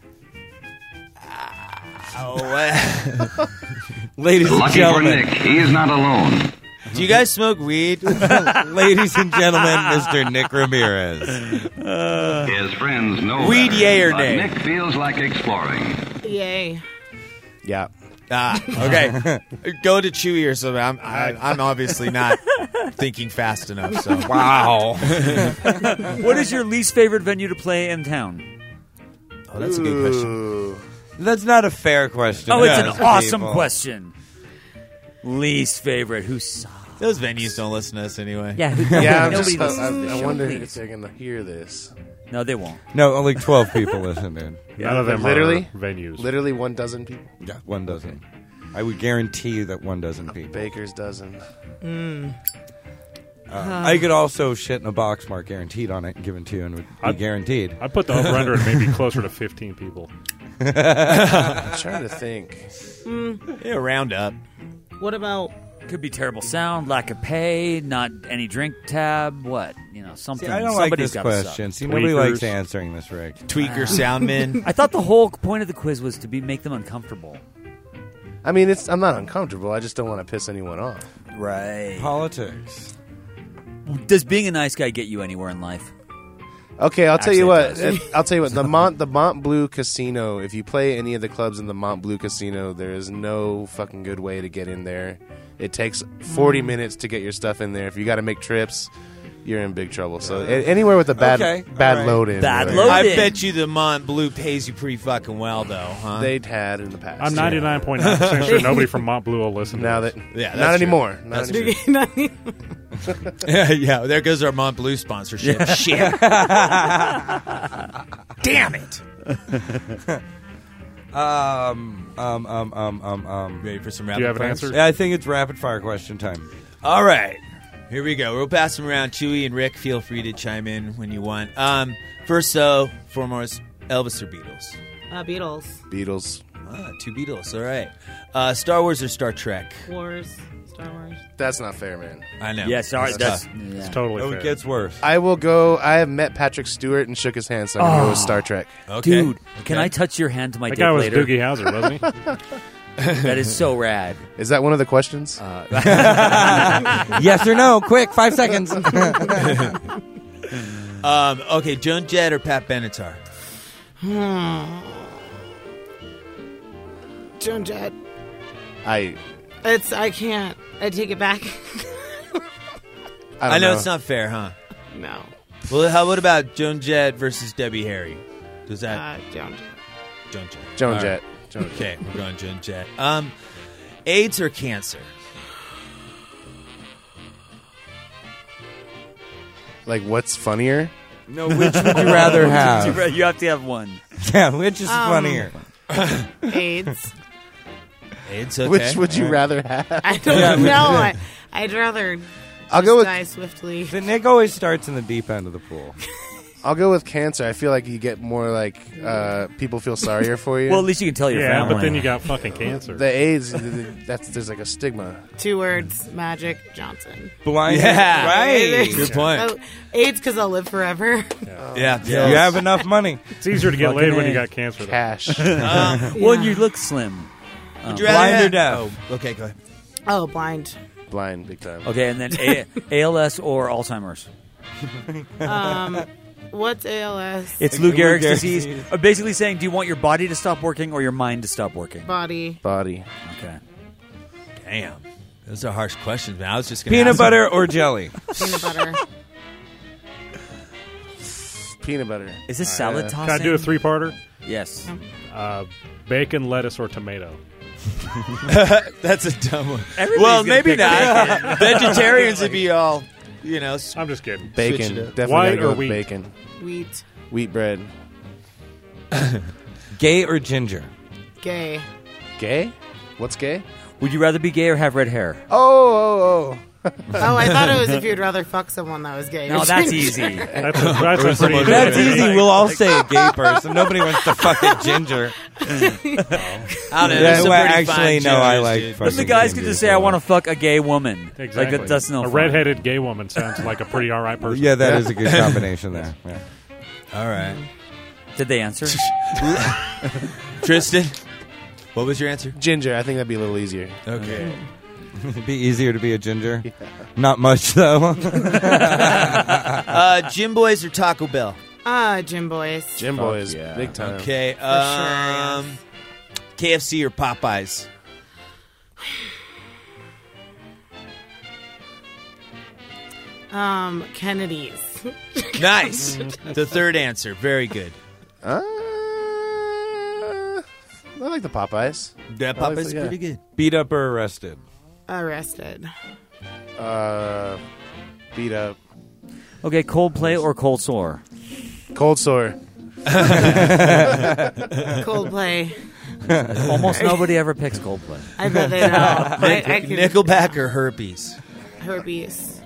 uh, what? Ladies and Lucky for gentlemen, Nick, he is not alone. Do you guys smoke weed? ladies and gentlemen, Mister Nick Ramirez. His friends know Weed, better, yay or but nay? Nick feels like exploring. Yay. Yeah. Ah, okay. Go to Chewy or something. I'm I, I'm obviously not thinking fast enough. So Wow. What is your least favorite venue to play in town? oh, that's a good question. Ooh. That's not a fair question. Oh, it's to an ask awesome people. question. Least favorite. Who sucks? Those venues don't listen to us anyway. Yeah, who, Yeah, I'm nobody just, I, listens. I, I wonder Please. if they're going to hear this. No, they won't. No, only twelve people listen, dude. None of them Literally? are venues. Literally one dozen people. Yeah, one dozen. I would guarantee you that one dozen people. Baker's dozen. Uh, I could also shit in a box mark guaranteed on it and given to you and would be I- guaranteed. I put the over-under at maybe closer to fifteen people. I'm trying to think. Yeah, round up. What about Could be terrible sound, lack of pay, not any drink tab. What you know, something. See, I don't like somebody's this gotta suck. question. See, nobody Tweakers. likes answering this, Rick. Tweaker soundman. I thought the whole point of the quiz was to be make them uncomfortable. I mean, it's I'm not uncomfortable. I just don't want to piss anyone off. Right. Politics. Does being a nice guy get you anywhere in life? Okay, I'll tell Actually, you it what. does. uh, I'll tell you what. The Mont the Mont Bleu Casino. If you play any of the clubs in the Mont Bleu Casino, there is no fucking good way to get in there. It takes forty minutes to get your stuff in there. If you got to make trips, you're in big trouble. So a- anywhere with a bad Okay, bad all right. load in, Bad whatever. load I in. bet you the Mont Bleu pays you pretty fucking well, though, huh? they'd had in the past. I'm ninety-nine point nine percent sure nobody from Mont Bleu will listen Now to that this. Yeah, not that's true. anymore. Not That's anymore. yeah, yeah. There goes our Mont Bleu sponsorship. Shit. Damn it. Um, um, um, um, um, um. Ready for some Do rapid you have an fire? answer? Yeah, I think it's rapid fire question time. All right. Here we go. We'll pass them around. Chewy and Rick, feel free to chime in when you want. Um, first, though, foremost, Elvis or Beatles? uh, Beatles, Beatles. Ah, two Beatles. All right. Uh, Star Wars or Star Trek? Wars, Star Wars? That's not fair, man. I know. Yeah, sorry. That's That's, tough. yeah. It's totally Oh, fair. it gets worse. I will go. I have met Patrick Stewart and shook his hand, so I'm going to go with Star Trek. Okay. Dude, can Okay. I touch your hand to my That dick guy was later? Doogie Howser, wasn't he? That is so rad. Is that one of the questions? Yes or no? Quick, five seconds. Um, okay, Joan Jett or Pat Benatar? Joan Jett. I It's I can't. I take it back. I, don't I know, know it's not fair, huh? No. Well, how what about Joan Jett versus Debbie Harry? Does that Uh, Joan Jett. Joan Jett? Joan All Jett. right. Joan Jett. Okay, we're going Joan Jett. Um, AIDS or cancer? Like, what's funnier? No, which would you rather have? You have to have one. Yeah, which is Um, funnier? AIDS. AIDS, okay. Which would you All right. rather have? I don't Yeah, which- know. I, I'd rather I'll just go with die swiftly. The Nick always starts in the deep end of the pool. I'll go with cancer. I feel like you get more like uh, people feel sorrier for you. Well, at least you can tell your Yeah, family. but then you got fucking cancer. the AIDS, th- th- that's there's like a stigma. Two words: Magic Johnson. Blind. Yeah. Right. Good point. Oh, AIDS because I'll live forever. Yeah. You have enough money. It's easier to get Fucking laid when A. you got cancer. Though. Cash. Uh, Well, Yeah. you look slim. would you rather Blind or have- deaf? Oh, okay, go ahead. Oh, blind. Blind, big time. Okay, and then A- ALS or Alzheimer's. Um, what's A L S? It's Lou Lou Gehrig's Gehrig's disease. disease. Uh, Basically saying, do you want your body to stop working or your mind to stop working? Body. Body. Okay. Damn. Those are harsh questions, man. I was just going to Peanut butter or jelly? Peanut butter. Peanut butter. Is this salad Uh, tossing? Can I do a three-parter? Yes. Uh, bacon, lettuce, or tomato? That's a dumb one. Everybody's Well, gonna maybe pick not. Vegetarians would be all, you know. s- I'm just kidding. Bacon. Switch it up. Definitely White gotta go or with wheat? bacon. Wheat. Wheat bread. Gay or ginger? Gay. Gay? What's gay? Would you rather be gay or have red hair? Oh, oh, oh. Oh, I thought it was if you'd rather fuck someone that was gay. No, that's easy. That's, a, that's, a pretty That's easy. easy. We'll all say a gay person. Nobody wants to fuck a ginger. I don't know. Yeah, there's some well, pretty actually, fine no, I gingers, like dude. fucking But the guys could gingers just say, a I lot. want to fuck a gay woman. Exactly. Like, that, that's no A fun. redheaded gay woman sounds like a pretty all right person. Yeah, that is a good combination there. Yeah. All right. Did they answer? Tristan, what was your answer? Ginger. I think that'd be a little easier. Okay. It'd be easier to be a ginger. Not much, though. uh, Gym Boys or Taco Bell? Ah, Gym Boys. Gym Fuck Boys, yeah. big time. Okay. For Um, sure, yes. K F C or Popeyes? Um, Kennedy's. Nice. The third answer. Very good. Uh, I like the Popeyes. Yeah, I like Popeyes the- is yeah. pretty good. Beat up or arrested? Arrested. Uh, beat up. Okay, Coldplay or Cold Sore? Cold sore. Coldplay. Almost nobody ever picks Coldplay. I bet they don't. I, I could, Nickelback or herpes? herpes.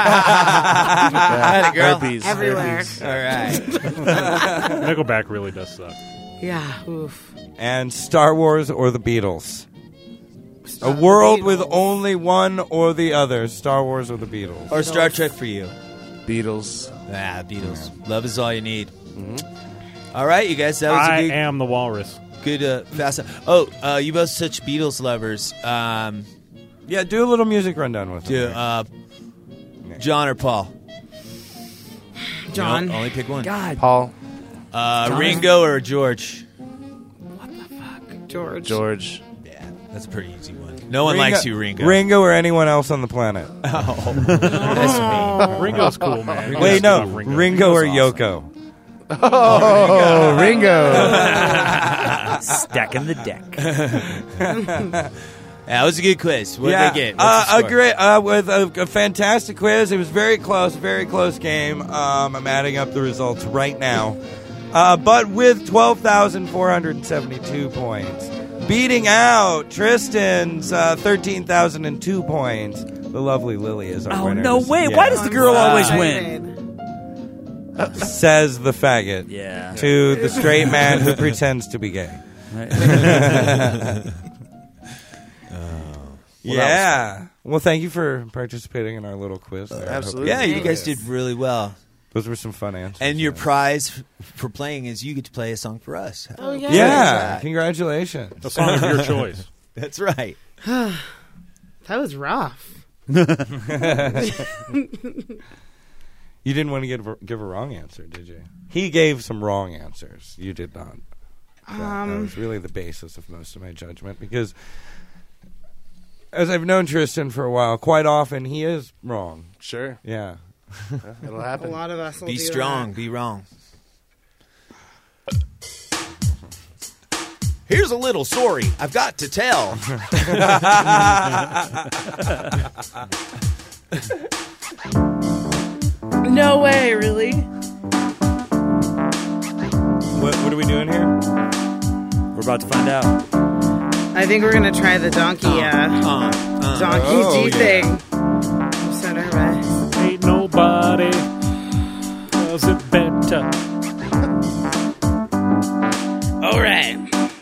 Atta girl. Herpes. Everywhere. Herpes. All right. Nickelback really does suck. Yeah, oof. And Star Wars or the Beatles? A Uh, world Beatles. with only one or the other. Star Wars or the Beatles? Or Star Trek for you? Beatles. Ah, Beatles. Love is all you need. All right, you guys. That was I a good, am the walrus. good uh, fast. Oh, uh, you both such Beatles lovers. Um, Yeah, do a little music rundown with do, them. uh, John or Paul? John. No, only pick one. God. Paul. Uh, John. Ringo or George? George. George. Yeah, that's a pretty easy one. No one Ringo- likes you, Ringo. Ringo or anyone else on the planet? Oh, that's me. Ringo's cool, man. Ringo's Wait, no. cool. Ringo, or Ringo's Yoko? Oh, Ringo. Stacking the deck. That was a good quiz. What yeah, did they get? uh, What's the a score? great, uh, with a, a fantastic quiz. It was very close, very close game. Um, I'm adding up the results right now, uh, but with twelve thousand four hundred seventy-two points, beating out Tristan's uh, thirteen thousand two points. The lovely Lily is our Oh, winner. no way. Yeah. Why does the girl I'm always so win? excited. Says the faggot Yeah. to the straight man who pretends to be gay. Yeah. Well, thank you for participating in our little quiz. there. I hope- absolutely. Yeah, you Thanks. guys did really well. Those were some fun answers. And your yeah. prize f- for playing is you get to play a song for us. Oh, yeah. Yeah, congratulations. A song of your choice. That's right. That was rough. You didn't want to give a, give a wrong answer, did you? He gave some wrong answers. You did not. That, that Um, was really the basis of most of my judgment because, as I've known Tristan for a while, quite often he is wrong. Sure. Yeah. It'll A happen. lot of us will Be do strong. that. Be wrong. Here's a little story I've got to tell. No way, really? What, what are we doing here? We're about to find out. I think we're gonna try the donkey, uh, Uh, uh. donkey Oh, G yeah. thing. I'm so nervous. Ain't nobody does it better. All right.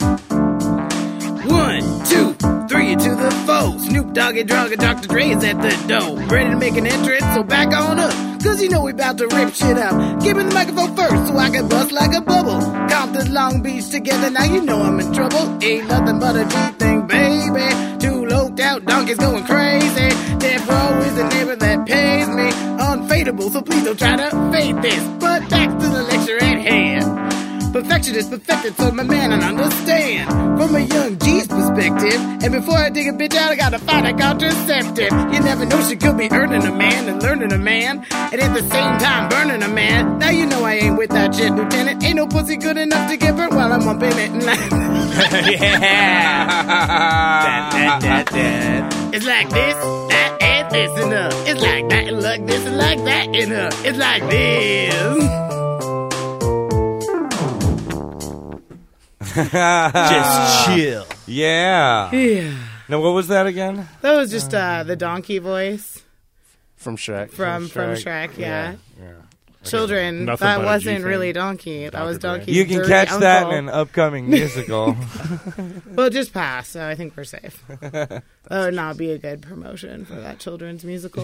One, two, three to the foe. Snoop Doggy Dogg and Doctor Dre is at the door. Ready to make an entrance, so back on up. Cause you know we about to rip shit up. Give me the microphone first so I can bust like a bubble. Compton, Long Beach together, now you know I'm in trouble. Ain't nothing but a G thing, baby. Two loped out donkeys going crazy. Death Row is the neighbor that pays me. Unfadable, so please don't try to fade this. But back to the lecture at hand. Perfection is perfected, so my man, I understand. From a young G's perspective. And before I dig a bitch out, I gotta find a contraceptive. You never know, she could be earning a man and learning a man. And at the same time, burning a man. Now you know I ain't with that shit, Lieutenant. Ain't no pussy good enough to get burnt while I'm up in it. Yeah. That, that, that, that. It's like this, that, and this, and uh. It's like that, and like this, and like that, and uh. It's like this. Just chill. Yeah. Yeah. Now, what was that again? That was just uh, the donkey voice From Shrek. from from Shrek. Yeah. Yeah. Children, Nothing that but a G wasn't thing. really donkey. That was Dr. Dre. donkey. You can catch that in an upcoming musical. Well, it just passed, so I think we're safe. That would not be a good promotion for that children's musical.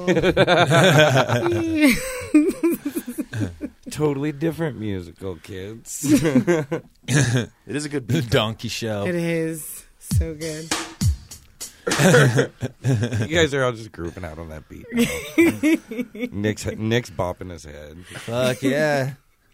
Totally different musical, kids. It is a good The beat. donkey show. It is so good. You guys are all just grouping out on that beat. now. Nick's Nick's bopping his head. Fuck yeah.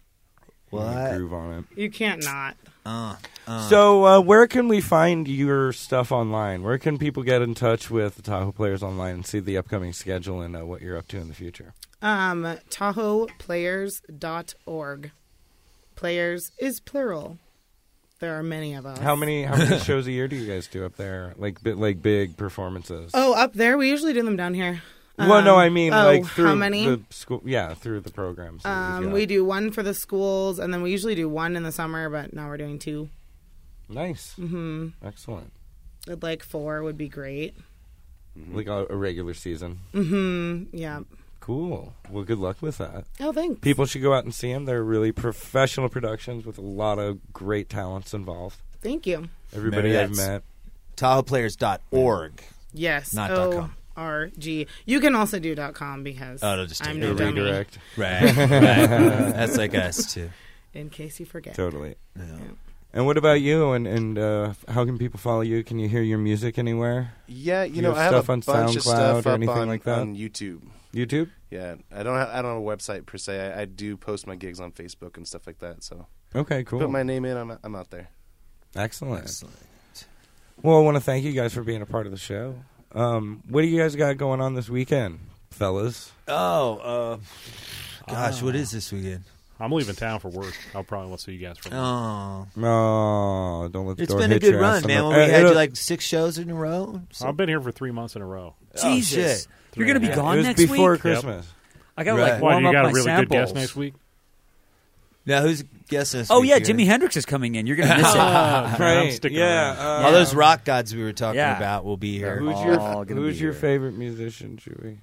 What? Groove on it. You can't not. Uh, uh. So, uh, where can we find your stuff online? Where can people get in touch with the Tahoe Players online and see the upcoming schedule and uh, what you're up to in the future? Um, Tahoe Players dot org. Players is plural. There are many of us. How many how many shows a year do you guys do up there? Like bi- like big performances? Oh, up there? We usually do them down here. Well, no, Um, I mean oh, like through how many? the school. Yeah, through the programs. that you've Um, got. we do one for the schools, and then we usually do one in the summer, but now we're doing two. Nice. Mm-hmm. Excellent. I'd like four would be great. Like a, a regular season. Mm-hmm. Yeah. Cool. Well, good luck with that. Oh, thanks. People should go out and see them. They're really professional productions with a lot of great talents involved. Thank you. Everybody Maybe I've that's- met. Tahoe Players dot org. Yes. Not O dot com. R G. You can also do dot com because Oh, it'll just I'm take no a dummy. redirect. Right. right. That's like us, too. In case you forget. Totally. Yeah. And what about you? And and uh, how can people follow you? Can you hear your music anywhere? Yeah, you Do you know, have I have stuff a on bunch of SoundCloud stuff or up anything on, like that? on YouTube. YouTube? Yeah, I don't have I don't have a website per se. I, I do post my gigs on Facebook and stuff like that. So Okay, cool. put my name in. I'm I'm out there. Excellent. Excellent. Well, I want to thank you guys for being a part of the show. Um, what do you guys got going on this weekend, fellas? Oh, uh, gosh, what is this weekend? I'm leaving town for work. I'll probably want to see you guys for Oh. No, don't let the It's door been a hit good your run, ass on man. the- When we Uh, had you it'll- like six shows in a row. So- I've been here for three months in a row. Oh, Jesus. shit. You're going to be Yeah. gone It was next before week? Christmas. I got to Right. like Why, warm you up got my a really samples. good guest next week? Now, who's guessing this Oh, week yeah, here? Jimi Hendrix is coming in. You're going to miss it. I'm Right, sticking yeah, around. uh, All those rock gods we were talking Yeah. about will be here. Who's all your gonna Who's be your here. favorite musician, Chewy?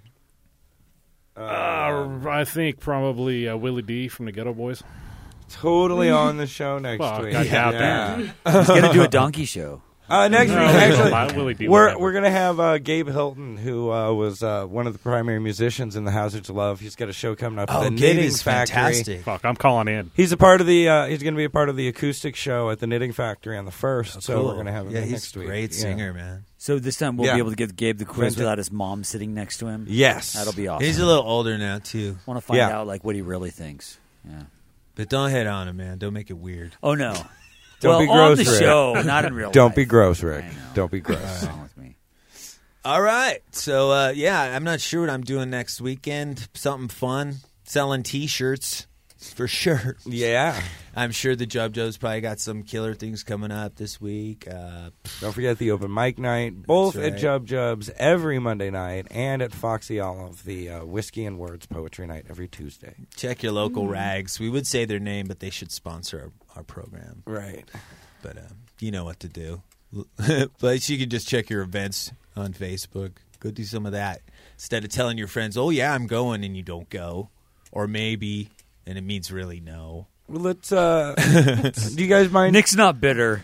Uh, I think probably uh, Willie D from the Ghetto Boys. Totally on the show next Well, week. I doubt yeah. He's going to do a donkey show. Uh, next No, week, we don't actually, mind. Willie D we're whatever. we're gonna have uh, Gabe Hilton, who uh, was uh, one of the primary musicians in the Hazards of Love. He's got a show coming up. at Oh, the Gabe Knitting is Factory. fantastic. Fuck, I'm calling in. He's a part of the. Uh, he's going to be a part of the acoustic show at the Knitting Factory on the first. Oh, so cool. we're going to have him Yeah, in he's next a week. great Yeah. singer, man. So this time we'll Yeah. be able to give Gabe the quiz Fantastic. without his mom sitting next to him? Yes, That'll be awesome. He's a little older now, too. I want to find Yeah. out like what he really thinks. Yeah. But don't hit on him, man. Don't make it weird. Oh, no. Don't well, be gross, on the Rick. show, not in real Don't life. be gross, Rick. I know. Don't be What's gross. wrong with me? All right. So, uh, yeah, I'm not sure what I'm doing next weekend. Something fun. Selling T-shirts, for sure. Yeah. I'm sure the Jub Jub's probably got some killer things coming up this week. Uh, Don't forget the open mic night, both That's at right. Jub Jub's every Monday night, and at Foxy Olive, the uh, Whiskey and Words poetry night every Tuesday. check your local rags. We would say their name, but they should sponsor our, our program. Right. But uh, you know what to do. But you can just check your events on Facebook. Go do some of that. Instead of telling your friends, oh, yeah, I'm going, and you don't go. Or maybe, and it means really no. Well, let's. Uh, do you guys mind? Nick's not bitter.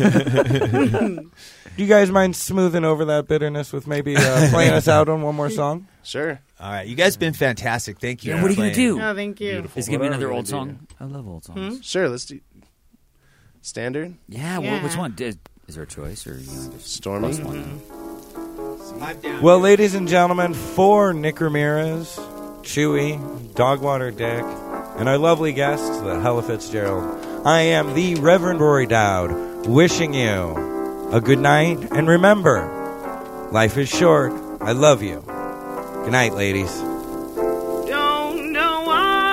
Do you guys mind smoothing over that bitterness with maybe uh, playing us out on one more song? Sure. All right. You guys been fantastic. Thank you. Yeah, what are you going gonna to do? Oh, thank you. Beautiful. Is it going to be Whatever another you old wanna song? I love old songs. Sure. Let's do standard. Yeah, well, Yeah. which one? Is, is there a choice? Or you know, just Stormy. plus one? Well, ladies and gentlemen, for Nick Ramirez, Chewy, Dogwater Dick, and our lovely guests, the Hella Fitzgerald, I am the Reverend Rory Dowd, wishing you a good night, and remember, life is short. I love you. Good night, ladies. Don't know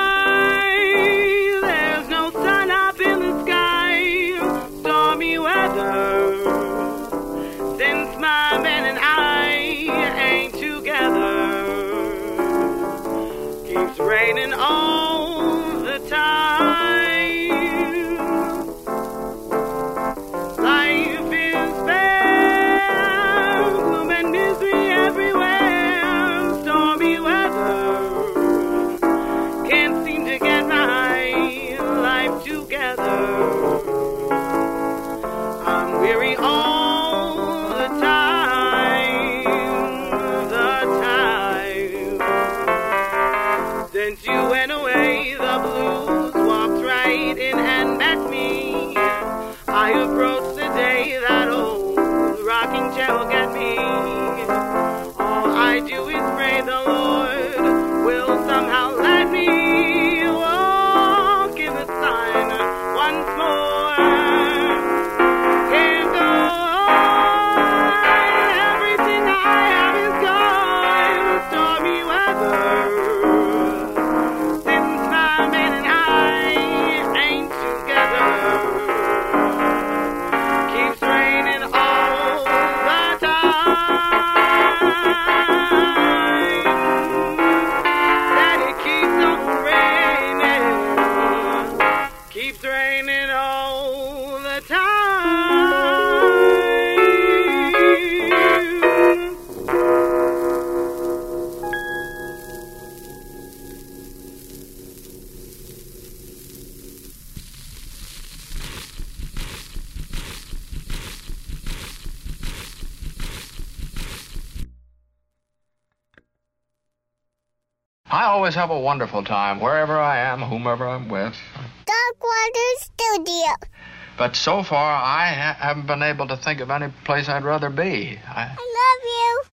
why there's no sun up in the sky. Stormy weather. Since my man and I ain't together. Keeps raining all the time. I approach the day that old rocking chair will get me. All I do is pray the Lord will somehow let me walk in the sun once more. Can't go on, everything I have is gone. Stormy weather. Since my man and I ain't together, keeps raining all the time. That it keeps on raining, keeps raining all the time. I always have a wonderful time wherever I am, whomever I'm with. Dark Water Studio. But so far, I ha- haven't been able to think of any place I'd rather be. I- I love you.